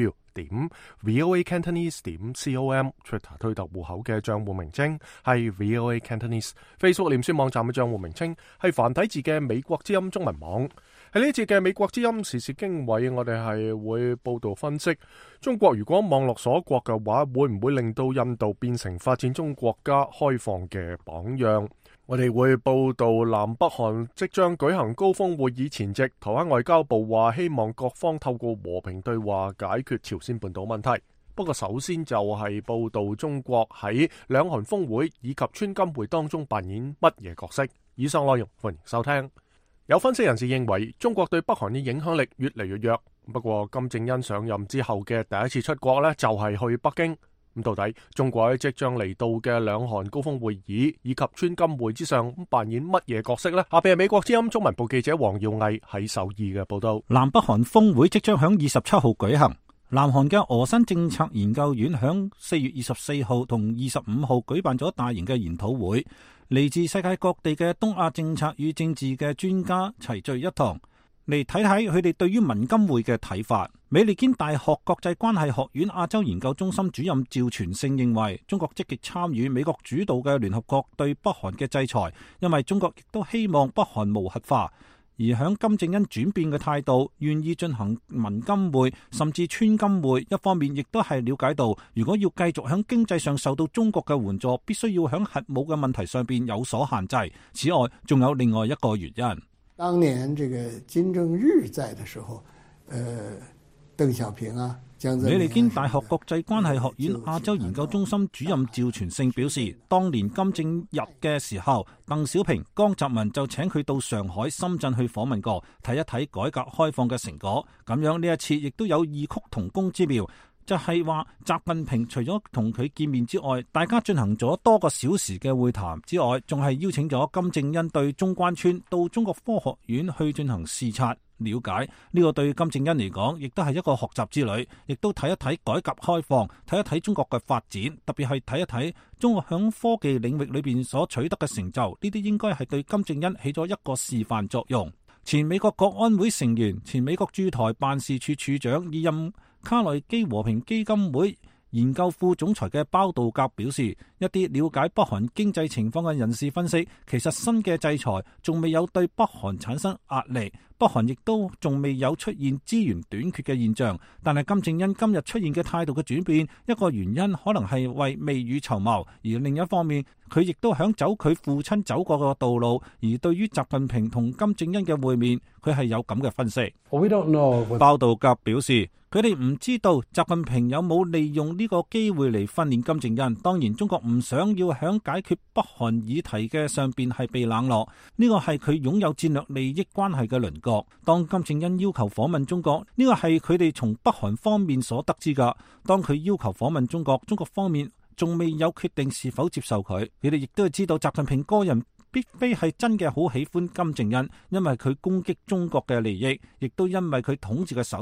3w.voacantonese.com。Twitter 推特戶口嘅賬戶名稱係 VOA Cantonese。Facebook 臉書網站嘅賬戶名稱係繁體字嘅美國之音中文網。喺呢節嘅美國之音時事經緯，我哋係會報道分析中國如果網絡鎖國嘅話，會唔會令到印度變成發展中國家開放嘅榜樣？我哋會報道南北韓即將舉行高峰會議前夕，台灣外交部話希望各方透過和平對話解決朝鮮半島問題。不過首先就係報道中國喺兩韓峰會以及川金會當中扮演乜嘢角色。以上內容歡迎收聽。有分析人士認為，中國對北韓嘅影響力越嚟越弱。不過金正恩上任之後嘅第一次出國呢，就係去北京。咁到底中國喺即將嚟到嘅兩韓高峰會議以及川金會之上扮演乜嘢角色呢？下邊係美國之音中文部記者黃耀毅喺首爾嘅報道。 南北韓峰會即將響27號舉行。南韓嘅俄新政策研究院響4月24號同25號舉辦咗大型嘅研討會，嚟自世界各地嘅東亞政策與政治嘅專家齊聚一堂，嚟睇睇佢哋對於文金會嘅睇法。美利堅大學國際關係學院亞洲研究中心主任趙傳勝認為，中國積極參與美國主導嘅聯合國對北韓嘅制裁，因為中國亦都希望北韓無核化。而響金正恩轉變嘅態度，願意進行文金會甚至川金會，一方面亦都係了解到，如果要繼續響經濟上受到中國嘅援助，必須要響核武嘅問題上邊有所限制。此外，仲有另外一個原因。 當年這個金正日在的時候，鄧小平啊， 美利堅大學國際關係學院亞洲研究中心主任趙傳勝表示，當年金正日嘅時候，鄧小平、江澤民就請佢到上海、深圳去訪問過，睇一睇改革開放嘅成果。咁樣呢一次亦都有異曲同工之妙，就係話習近平除咗同佢見面之外，大家進行咗多個小時嘅會談之外，仲係邀請咗金正恩對中關村到中國科學院去進行視察。了解呢個對金正恩嚟講，亦都係一個學習之旅，亦都睇一睇改革開放，睇一睇中國嘅發展，特別係睇一睇中國響科技領域裏邊所取得嘅成就，呢啲應該係對金正恩起咗一個示範作用。前美國國安會成員、前美國駐台辦事處處長、現任卡內基和平基金會研究副總裁嘅包道格表示，一啲了解北韓經濟情況嘅人士分析，其實新嘅制裁仲未有對北韓產生壓力，北韓亦都仲未有出現資源短缺嘅現象。但係金正恩今日出現嘅態度嘅轉變，一個原因可能係為未雨�綢�餾，而另一方面佢亦都想走佢父親走過嘅道路。而對於習近平同金正恩嘅會面，佢係有咁嘅分析。包道格表示，佢哋唔知道習近平有冇利用呢個機會嚟訓練金正恩。當然，中國唔想要響解決北韓議題嘅上邊係被冷落，呢個係佢擁有戰略利益關係嘅鄰國。當金正恩要求訪問中國，呢個係佢哋從北韓方面所得知噶。當佢要求訪問中國，中國方面仲未有決定是否接受佢。佢哋亦都係知道習近平個人必非係真嘅好喜歡金正恩，因為佢攻擊中國嘅利益，亦都因為佢統治嘅手段。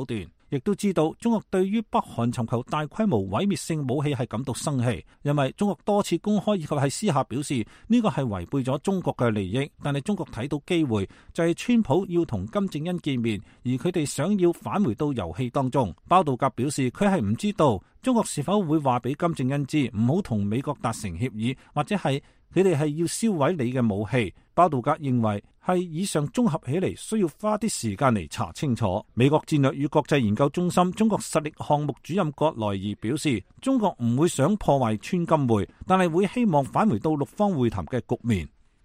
亦都知道中國對於北韓尋求大規模毀滅性武器係感到生氣，因為中國多次公開以及係私下表示呢個係違背咗中國嘅利益。但係中國睇到機會，就係川普要同金正恩見面，而佢哋想要返回到遊戲當中。包道格表示佢係唔知道中國是否會話俾金正恩知唔好同美國達成協議，或者係佢哋係要銷毀你嘅武器。包道格認為係以上綜合起嚟，需要花啲時間嚟查清楚。美國戰略與國際研究中心中國實力項目主任葛萊儀表示，中國唔會想破壞川金會，但係會希望返回到六方會談嘅局面。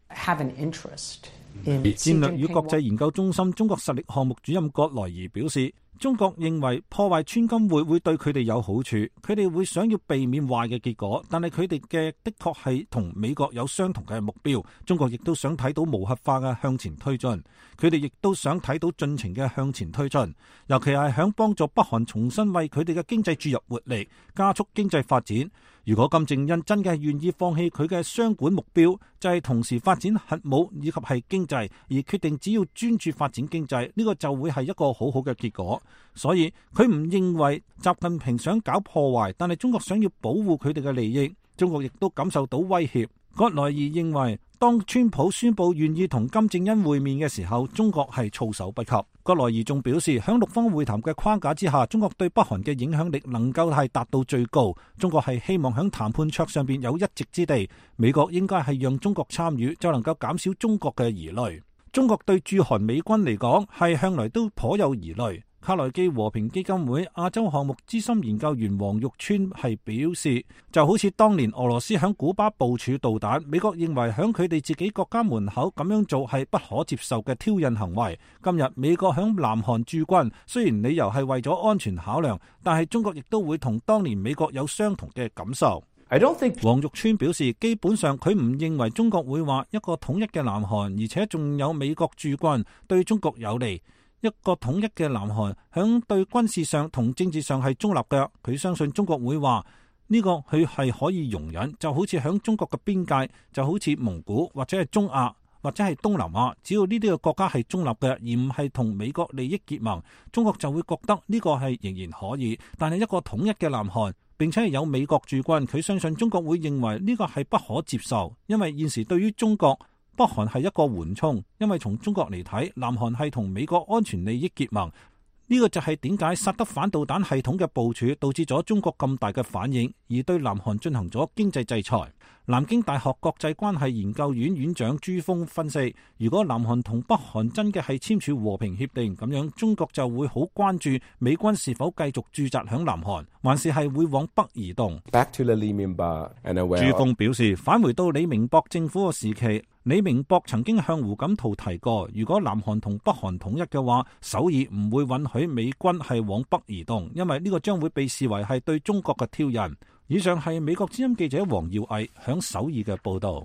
戰略與國際研究中心中國實力項目主任葛萊儀表示，中國認為破壞川金會對佢哋有好處，佢哋會想要避免壞嘅結果，但係佢哋嘅確係同美國有相同嘅目標。中國亦都想睇到無核化嘅向前推進，佢哋亦都想睇到進程嘅向前推進，尤其係響幫助北韓重新為佢哋嘅經濟注入活力，加速經濟發展。如果金正恩真嘅係願意放棄佢嘅雙管目標，就係同時發展核武以及係經濟，而決定只要專注發展經濟，呢個就會係一個好好嘅結果。所以佢唔認為習近平想搞破壞，但係中國想要保護佢哋嘅利益。中國亦都感受到威脅。葛萊儀認為，當川普宣布願意同金正恩會面嘅時候，中國係措手不及。葛萊儀仲表示，響六方會談嘅框架之下，中國對北韓嘅影響力能夠係達到最高。中國係希望響談判桌上邊有一席之地，美國應該係讓中國參與，就能夠減少中國嘅疑慮。中國對駐韓美軍嚟講係向來都頗有疑慮。卡內基和平基金會亞洲項目資深研究員黃玉川係表示，就好似當年俄羅斯響古巴部署導彈，美國認為響佢哋自己國家門口咁樣做係不可接受嘅挑釁行為。今日美國響南韓駐軍，雖然理由係為咗安全考量，但係中國亦都會同當年美國有相同嘅感受。黃玉川表示，基本上佢唔認為中國會話一個統一嘅南韓，而且仲有美國駐軍對中國有利。一個統一嘅南韓響對軍事上同政治上係中立嘅，佢相信中國會話呢個佢係可以容忍，就好似響中國嘅邊界，就好似蒙古或者係中亞或者係東南亞，只要呢啲嘅國家係中立嘅，而唔係同美國利益結盟，中國就會覺得呢個係仍然可以。但係一個統一嘅南韓並且係有美國駐軍，佢相信中國會認為呢個係不可接受，因為現時對於中國北韓係一個緩衝，因為從中國嚟睇，南韓係同美國安全利益結盟。呢個就係點解薩德反導彈系統嘅部署導致咗中國咁大嘅反應，而對南韓進行咗經濟制裁。南京大學國際關係研究院院長朱峰分析，如果南韓同北韓真嘅係簽署和平協定，咁樣中國就會好關注美軍是否繼續駐紮響南韓，還是係會往北移動。朱峰表示，返回到李明博政府嘅時期，李明博曾經向胡錦濤提過，如果南韓同北韓統一嘅話，首爾唔會允許美軍係往北移動，因為呢個將會被視為係對中國嘅挑釁。以上係美國之音記者黃耀毅響首爾嘅報道。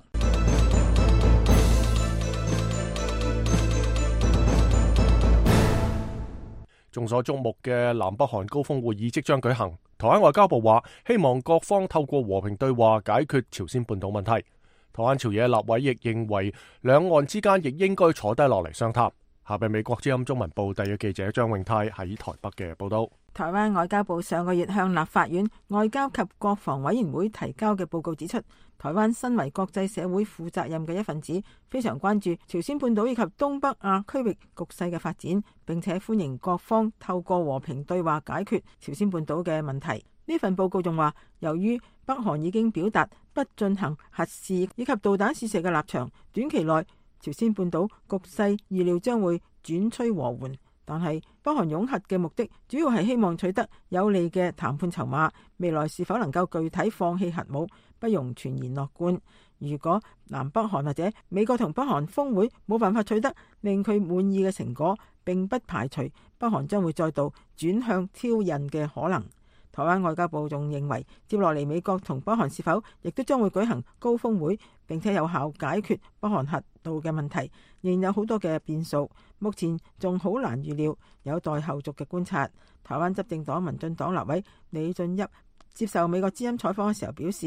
眾所矚目嘅南北韓高峰會議即將舉行，台灣外交部話希望各方透過和平對話解決朝鮮半島問題。台灣朝野立委亦認為兩岸之間亦應該坐低落嚟商談。下邊美國之音中文部第嘅記者張永泰喺台北嘅報道。 台灣外交部上個月向立法院外交及國防委員會提交嘅報告指出，台灣身為國際社會負責任嘅一份子，非常關注朝鮮半島以及東北亞區域局勢嘅發展，並且歡迎各方透過和平對話解決朝鮮半島嘅問題。呢份報告仲話，由於北韓已經表達不進行核試以及導彈試射嘅立場，短期內朝鮮半島局勢預料將會轉趨和緩。但係北韓擁核嘅目的主要係希望取得有利嘅談判籌碼，未來是否能夠具體放棄核武，不容全然樂觀。如果南北韓或者美國同北韓峰會冇辦法取得令佢滿意嘅成果，並不排除北韓將會再度轉向挑釁嘅可能。台灣外交部仲認為，接落嚟美國同北韓是否亦都將會舉行高峰會，並且有效解決北韓核導嘅問題，仍然有好多嘅變數，目前仲好難預料，有待後續嘅觀察。台灣執政黨民進黨立委李俊一接受美國之音採訪嘅時候表示，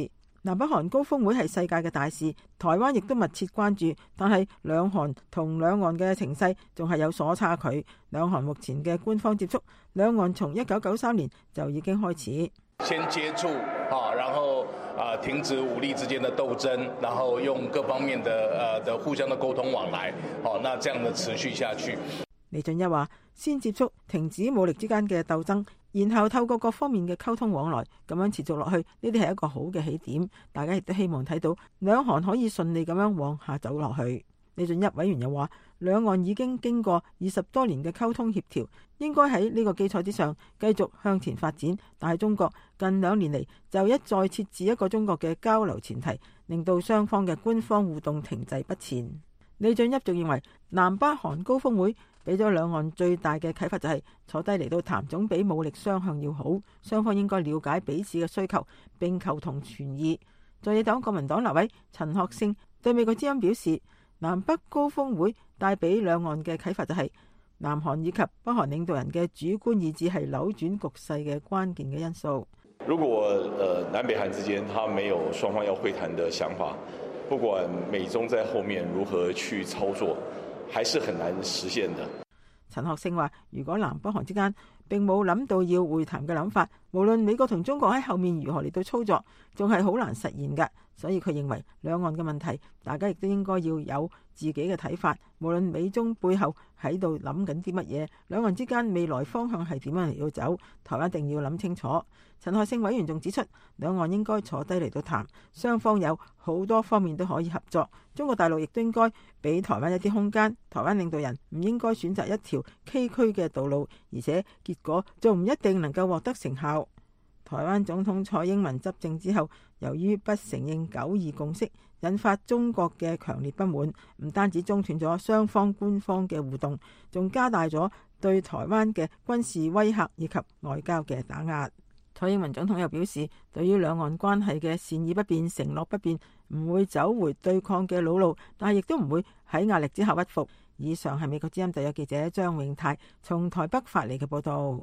南北韓高峰會係世界嘅大事，台灣亦都密切關注，但係兩韓同兩岸嘅情勢仲係有所差距。兩韓目前嘅官方接觸，兩岸從1993年就已經開始。 先接觸，然後停止武力之間的鬥爭，然後用各方面的互相的溝通往來，那這樣的持續下去。 李俊一話：先接觸，停止武力之間嘅鬥爭，然後透過各方面嘅溝通往來，咁樣持續落去，呢啲係一個好嘅起點。大家亦都希望睇到兩韓可以順利咁樣往下走落去。李俊一委員又話：兩岸已經經過20多年嘅溝通協調，應該喺呢個基礎之上繼續向前發展。但係中國近2年嚟就一再設置一個中國嘅交流前提，令到雙方嘅官方互動停滯不前。李俊一仲認為南北韓高峰會俾咗兩岸最大嘅啟發就係坐低嚟到談總比武力雙向要好，雙方應該了解彼此嘅需求並求同存異。在野黨國民黨立委陳學聖對美國之音表示，南北高峰會帶俾兩岸嘅啟發就係南韓以及北韓領導人嘅主觀意志係扭轉局勢嘅關鍵嘅因素。 如果南北韓之間他沒有雙方要會談的想法，不管美中在後面如何去操作，還是很難實現的。 陳學聖話：如果南北韓之間並冇諗到要會談嘅諗法，無論美國同中國喺後面如何嚟到操作，仲係好難實現㗎。所以佢認為兩岸嘅問題，大家亦都應該要有自己嘅睇法。無論美中背後喺度諗緊啲乜嘢，兩岸之間未來方向係點樣嚟到走，台灣一定要諗清楚。陳學聖委員仲指出，兩岸應該坐低嚟到談，雙方有好多方面都可以合作。中國大陸亦都應該俾台灣一啲空間，台灣領導人唔應該選擇一條崎嶇嘅道路，而且結果仲唔一定能夠獲得成效。台灣總統蔡英文執政之後，由於不承認9·2共識，引發中國嘅強烈不滿，唔單止中斷咗雙方官方嘅互動，仲加大咗對台灣嘅軍事威嚇以及外交嘅打壓。蔡英文總統又表示，對於兩岸關係嘅善意不變、承諾不變，唔會走回對抗嘅老路，但係亦都唔會喺壓力之下屈服。以上係美國之音特約記者張永泰從台北發嚟嘅報道。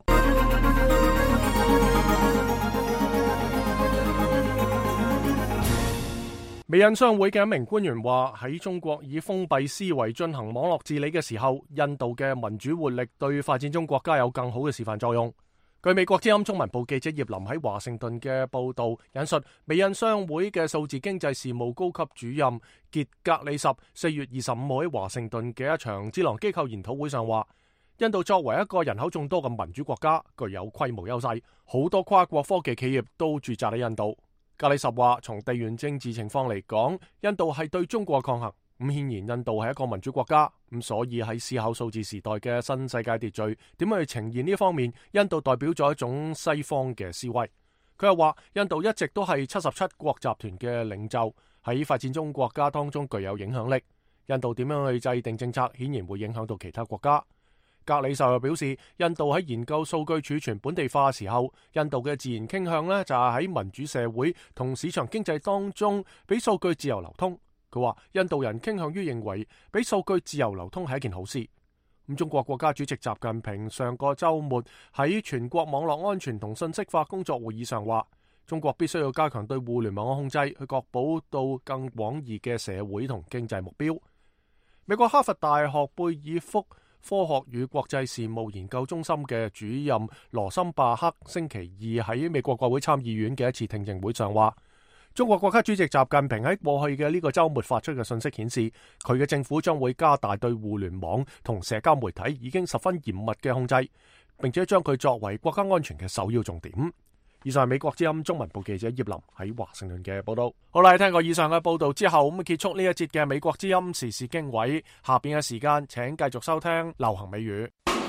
美印商會嘅一名官員話：喺中國以封閉思維進行網絡治理嘅時候，印度嘅民主活力對發展中國家有更好嘅示範作用。據美國之音中文部記者葉林喺華盛頓嘅報道引述，美印商會嘅數字經濟事務高級主任傑格里什4月25號喺華盛頓嘅一場智囊機構研討會上話，印度作為一個人口眾多嘅民主國家，具有規模優勢，好多跨國科技企業都駐紮喺印度。格里什話，從地緣政治情況嚟講，印度係對中國抗衡。咁顯然印度係一個民主國家，咁所以喺思考數字時代嘅新世界秩序點樣去呈現呢方面，印度代表咗一種西方嘅思維。佢又話，印度一直都係77國集團嘅領袖，喺發展中國家當中具有影響力。印度點樣去制定政策，顯然會影響到其他國家。格里什又表示，印度喺研究數據儲存本地化嘅時候，印度嘅自然傾向呢就係喺民主社會同市場經濟當中俾數據自由流通。佢話印度人傾向於認為俾數據自由流通係一件好事。咁中國國家主席習近平上個週末喺全國網絡安全同信息化工作會議上話，中國必須要加強對互聯網嘅控制，去確保到更廣義嘅社會同經濟目標。美國哈佛大學貝爾福科學與國際事務研究中心嘅主任羅森巴克星期二喺美國國會參議院嘅一次聽證會上話，中國國家主席習近平喺過去嘅呢個週末發出嘅信息顯示，佢嘅政府將會加大對互聯網同社交媒體已經十分嚴密嘅控制，並且將佢作為國家安全嘅首要重點。以上係美國之音中文部記者葉林喺華盛頓嘅報道。好啦，聽過以上嘅報道之後，咁結束呢一節嘅美國之音時事經緯。下邊嘅時間，請繼續收聽流行美語。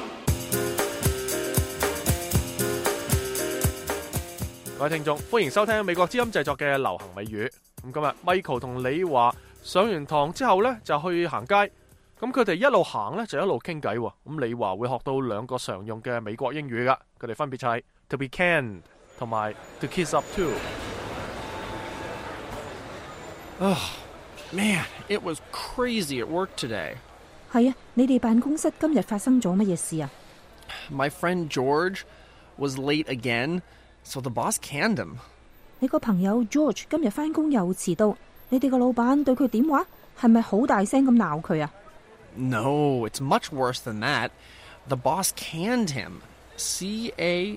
各位聽眾，歡迎收聽美國之音製作嘅流行美語。咁今日 Michael 同李華上完堂之後呢，就去行街。咁佢哋一路行呢，就一路傾偈。咁李華會學到2個常用嘅美國英語噶，佢哋分別就係 to be canned 同埋 to kiss up to。 Man, it was crazy at work today. 係啊，你哋辦公室今日發生咗乜嘢事啊？ My friend George was late again, so the boss canned him. 你個朋友 George 今日返工又遲到，你哋個老闆對佢點話？係咪好大聲咁鬧佢啊？ No, it's much worse than that. The boss canned him. C-A-N-N-E-D.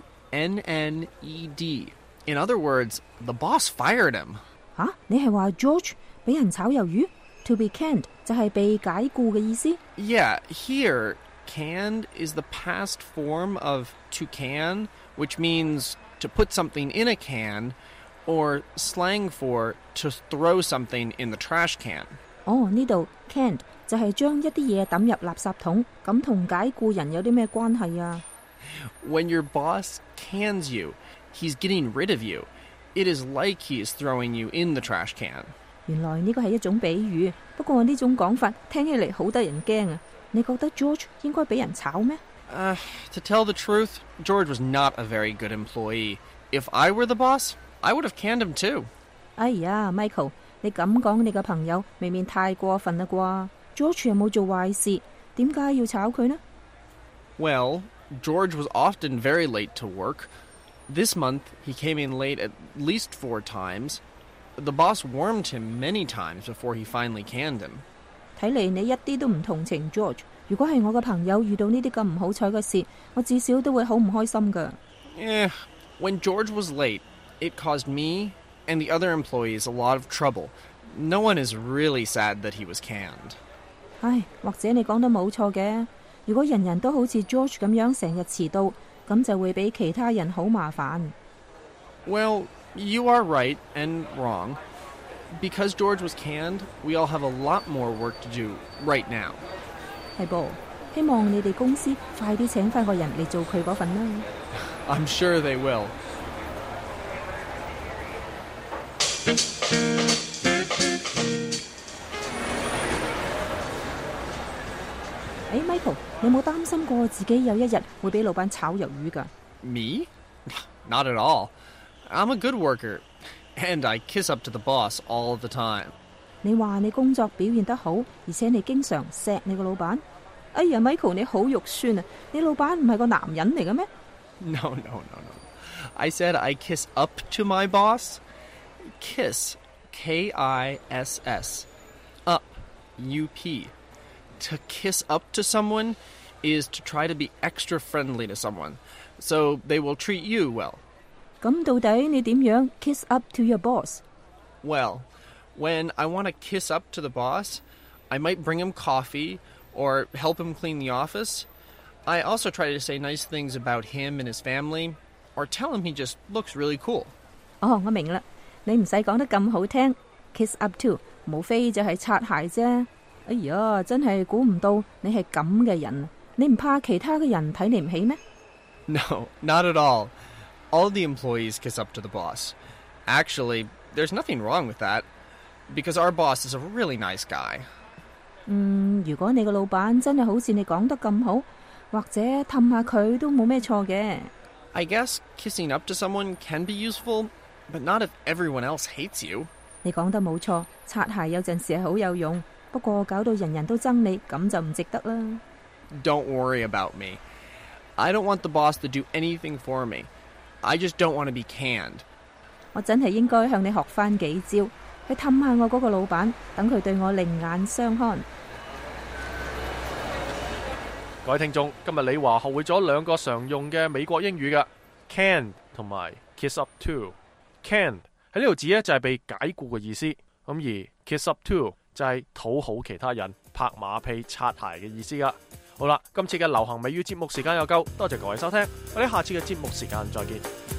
In other words, the boss fired him. 吓，你係話 George 俾人炒魷魚 ？To be canned 就係被解僱嘅意思。 Yeah, here, canned is the past form of to can, which means to put something in a can, or slang for to throw something in the trash can. 哦，呢度 canned 就係將一啲嘢抌入垃圾桶，咁同解僱人有啲咩關係啊？ When your boss cans you, he's getting rid of you. It is like he is throwing you in the trash can. 原來呢個係一種比喻，不過呢種講法聽起嚟好得人驚啊！你覺得 George 應該俾人炒咩 ？To tell the truth, George was not a very good employee. If I were the boss, I would have canned him too. 哎呀 ，Michael， 你咁講你嘅朋友未免太過分啦啩 ？George 有冇做壞事？點解要炒佢呢？ Well, George was often very late to work. This month, he came in late at least 4 times. The boss warned him many times before he finally canned him. 睇嚟你一啲都唔同情 George。如果係我嘅朋友遇到呢啲咁唔好彩嘅事，我至少都會好唔開心㗎。 When George was late, it caused me and the other employees a lot of trouble. No one is really sad that he was canned. 唉，或者你講得冇錯嘅。如果人人都好似 George 咁樣成日遲到，咁就會俾其他人好麻煩。 Well, you are right and wrong. Because George was canned, we all have a lot more work to do right now. 係噃，希望你哋公司快啲請返個人嚟做佢嗰份啦。 I'm sure they will. Michael， 你有冇擔心過自己有一日會俾老闆炒魷魚㗎？ Me? Not at all. I'm a good worker, and I kiss up to the boss all the time. 你話你工作表現得好，而且你經常錫你個老闆。哎呀 ，Michael， 你好肉酸啊！你老闆唔係個男人嚟嘅咩？ No. I said I kiss up to my boss. Kiss, K-I-S-S. Up, U-P. To kiss up to someone is to try to be extra friendly to someone, so they will treat you well. 咁到底你點樣 kiss up to your boss? Well, when I want to kiss up to the boss, I might bring him coffee or help him clean the office. I also try to say nice things about him and his family, or tell him he just looks really cool. 哦，我明啦，你唔使講得咁好聽 ，kiss up to 無非就係擦鞋啫。哎呀，真係估唔到你係咁嘅人，你唔怕其他嘅人睇你唔起咩？ No, not at all. All the employees kiss up to the boss. Actually, there's nothing wrong with that, because our boss is a really nice guy. 如果你個老闆真係好似你講得咁好，或者氹下佢都冇咩錯嘅。 I guess kissing up to someone can be useful, but not if everyone else hates you. 你講得冇錯，擦鞋有陣時係好有用，不過搞到人人都憎你，咁就唔值得啦。 Don't worry about me. I don't want the boss to do anything for me. I just don't want to be canned. 我真係應該向你學翻幾招，去氹下我嗰個老闆，等佢對我另眼相看。 各位聽眾，今日李華學會咗2個常用嘅美國英語嘅 canned 同埋 kiss up to。canned 喺呢度指咧就係被解僱嘅意思，咁而 kiss up to 就係討好其他人、拍馬屁、擦鞋嘅意思噶。好啦，今次嘅流行美語節目時間又夠，多謝各位收聽，我哋下次嘅節目時間再見。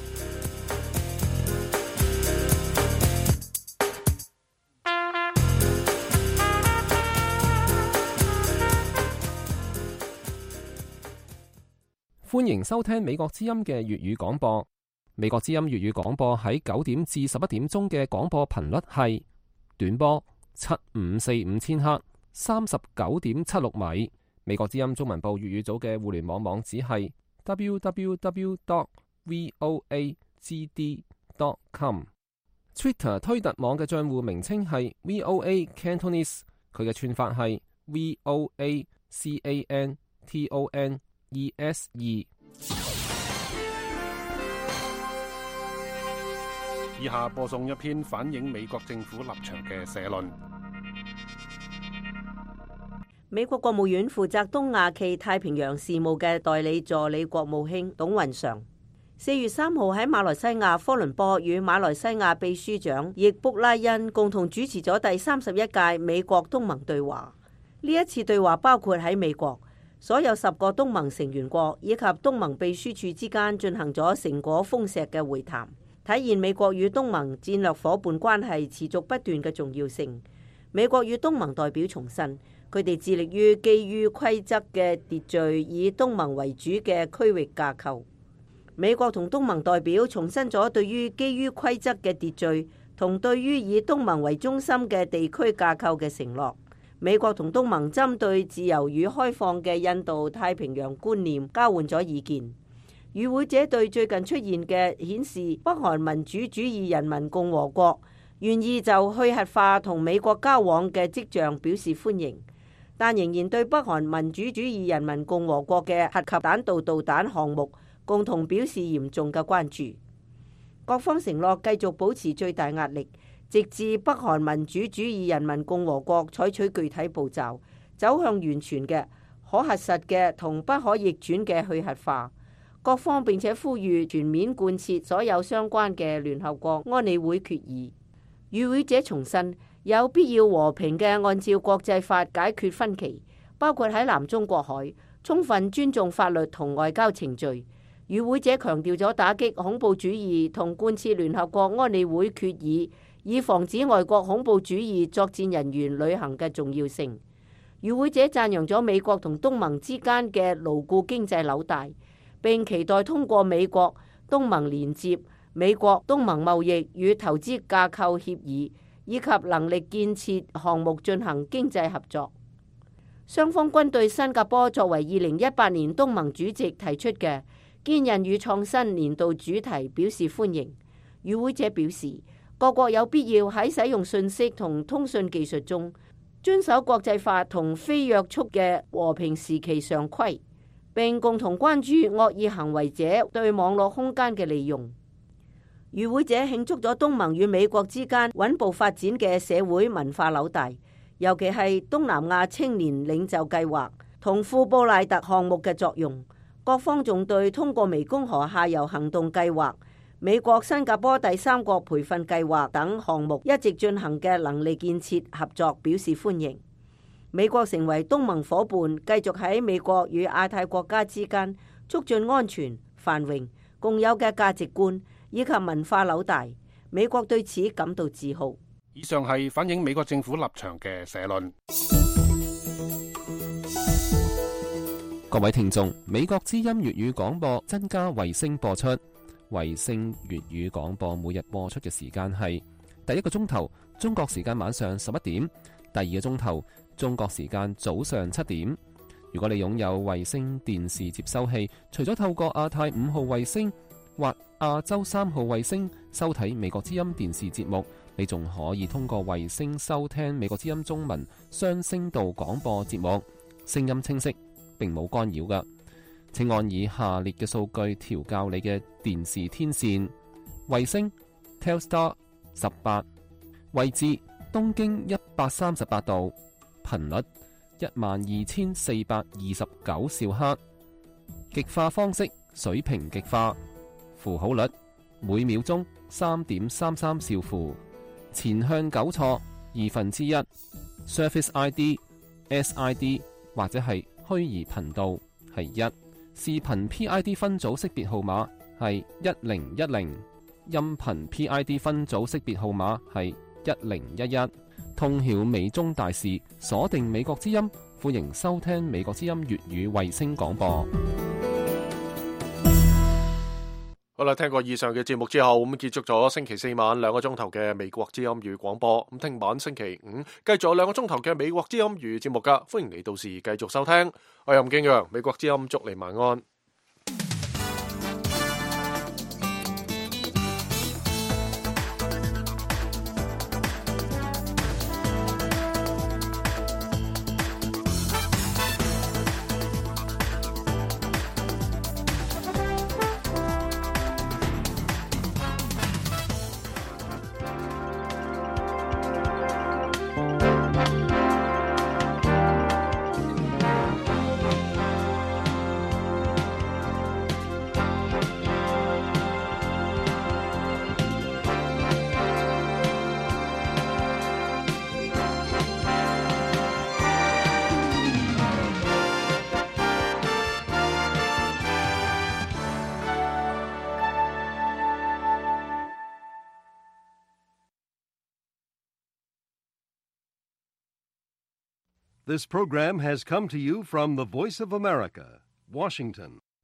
歡迎收聽美國之音嘅粵語廣播。美國之音粵語廣播喺9點至11點鐘嘅廣播頻率係短波7545千赫39.76米。美國之音中文部粵語組嘅互聯網網址係 www.voagd.com。Twitter 推特網嘅賬戶名稱係 VOA Cantonese， 佢嘅串法係 VOACANTONESE。 以下播送一篇反映美國政府立場嘅社論。 美國國務院負責東亞暨太平洋事務嘅代理助理國務卿董雲常4月3號喺馬來西亞科倫坡與馬來西亞秘書長易卜拉欣共同主持咗第31屆美國東盟對話。呢一次對話包括喺美國所有10個東盟成員國以及東盟秘書處之間進行咗成果豐碩嘅會談，體現美國與東盟戰略夥伴關係持續不斷嘅重要性。美國與東盟代表重申，佢哋致力於基於規則嘅秩序，以東盟為主嘅區域架構。美國同東盟代表重申咗對於基於規則嘅秩序同對於以東盟為中心嘅地區架構嘅承諾。美國同東盟針對自由與開放嘅印度太平洋觀念交換咗意見。與會者對最近出現嘅顯示北韓民主主義人民共和國願意就去核化同美國交往嘅跡象表示歡迎，但仍然對北韓民主主義人民共和國嘅核及彈道導彈項目共同表示嚴重嘅關注。各方承諾繼續保持最大壓力，直至北韓民主主義人民共和國採取具體步驟，走向完全嘅可核實嘅同不可逆轉嘅去核化。各方並且呼籲全面貫徹所有相關嘅聯合國安理會決議。與會者重申有必要和平嘅按照國際法解決分歧，包括喺南中國海充分尊重法律同外交程序。與會者強調咗打擊恐怖主義同貫徹聯合國安理會決議，以防止外國恐怖主義作戰人員旅行嘅重要性。與會者讚揚咗美國同東盟之間嘅牢固經濟紐帶，並期待通過美國東盟連接、美國東盟貿易與投資架構協議以及能力建設項目進行經濟合作。雙方均對新加坡作為2018年東盟主席提出嘅堅韌與創新年度主題表示歡迎。與會者表示，各國有必要喺使用信息同通訊技術中遵守國際法同非約束嘅和平時期常規，並共同關注惡意行為者對網絡空間嘅利用。與會者慶祝咗東盟與美國之間穩步發展嘅社會文化紐帶，尤其係東南亞青年領袖計劃同富布賴特項目嘅作用。各方仲對通過湄公河下游行動計劃、美國新加坡第三國培訓計劃等項目一直進行嘅能力建設合作表示歡迎。美國成為東盟夥伴，繼續喺美國與亞太國家之間促進安全、繁榮、共有嘅價值觀以及文化紐帶。美國對此感到自豪。 以上係反映美國政府立場嘅社論。 各位聽眾，美國之音粵語廣播增加衛星播出。衛星粵語廣播每日播出嘅時間係第一個鐘頭中國時間晚上11點，第二個鐘頭中國時間早上7點。如果你擁有衛星電視接收器，除咗透過亞太5號衛星或亞洲3號衛星收睇美國之音電視節目，你仲可以通過衛星收聽美國之音中文雙聲道廣播節目，聲音清晰，並冇干擾㗎。請按以下列嘅數據調校你嘅電視天線：衛星 Telstar 18，位置東經138度，頻率12429兆赫，極化方式水平極化，符號率每秒鐘3.33兆符，前向糾錯1/2， Surface ID、SID 或者係虛擬頻道係1，視頻 PID 分組識別號碼係1010，音頻 PID 分組識別號碼係1011。通曉美中大事，鎖定美國之音，歡迎收聽美國之音粵語衛星廣播。 好啦，聽過以上嘅節目之後，咁結束咗星期4晚2個鐘頭嘅美國之音粵語廣播。咁聽晚星期5繼續有2個鐘頭嘅美國之音粵語節目噶，歡迎你到時繼續收聽。我係吳敬陽，美國之音祝你晚安。 This program has come to you from the Voice of America, Washington.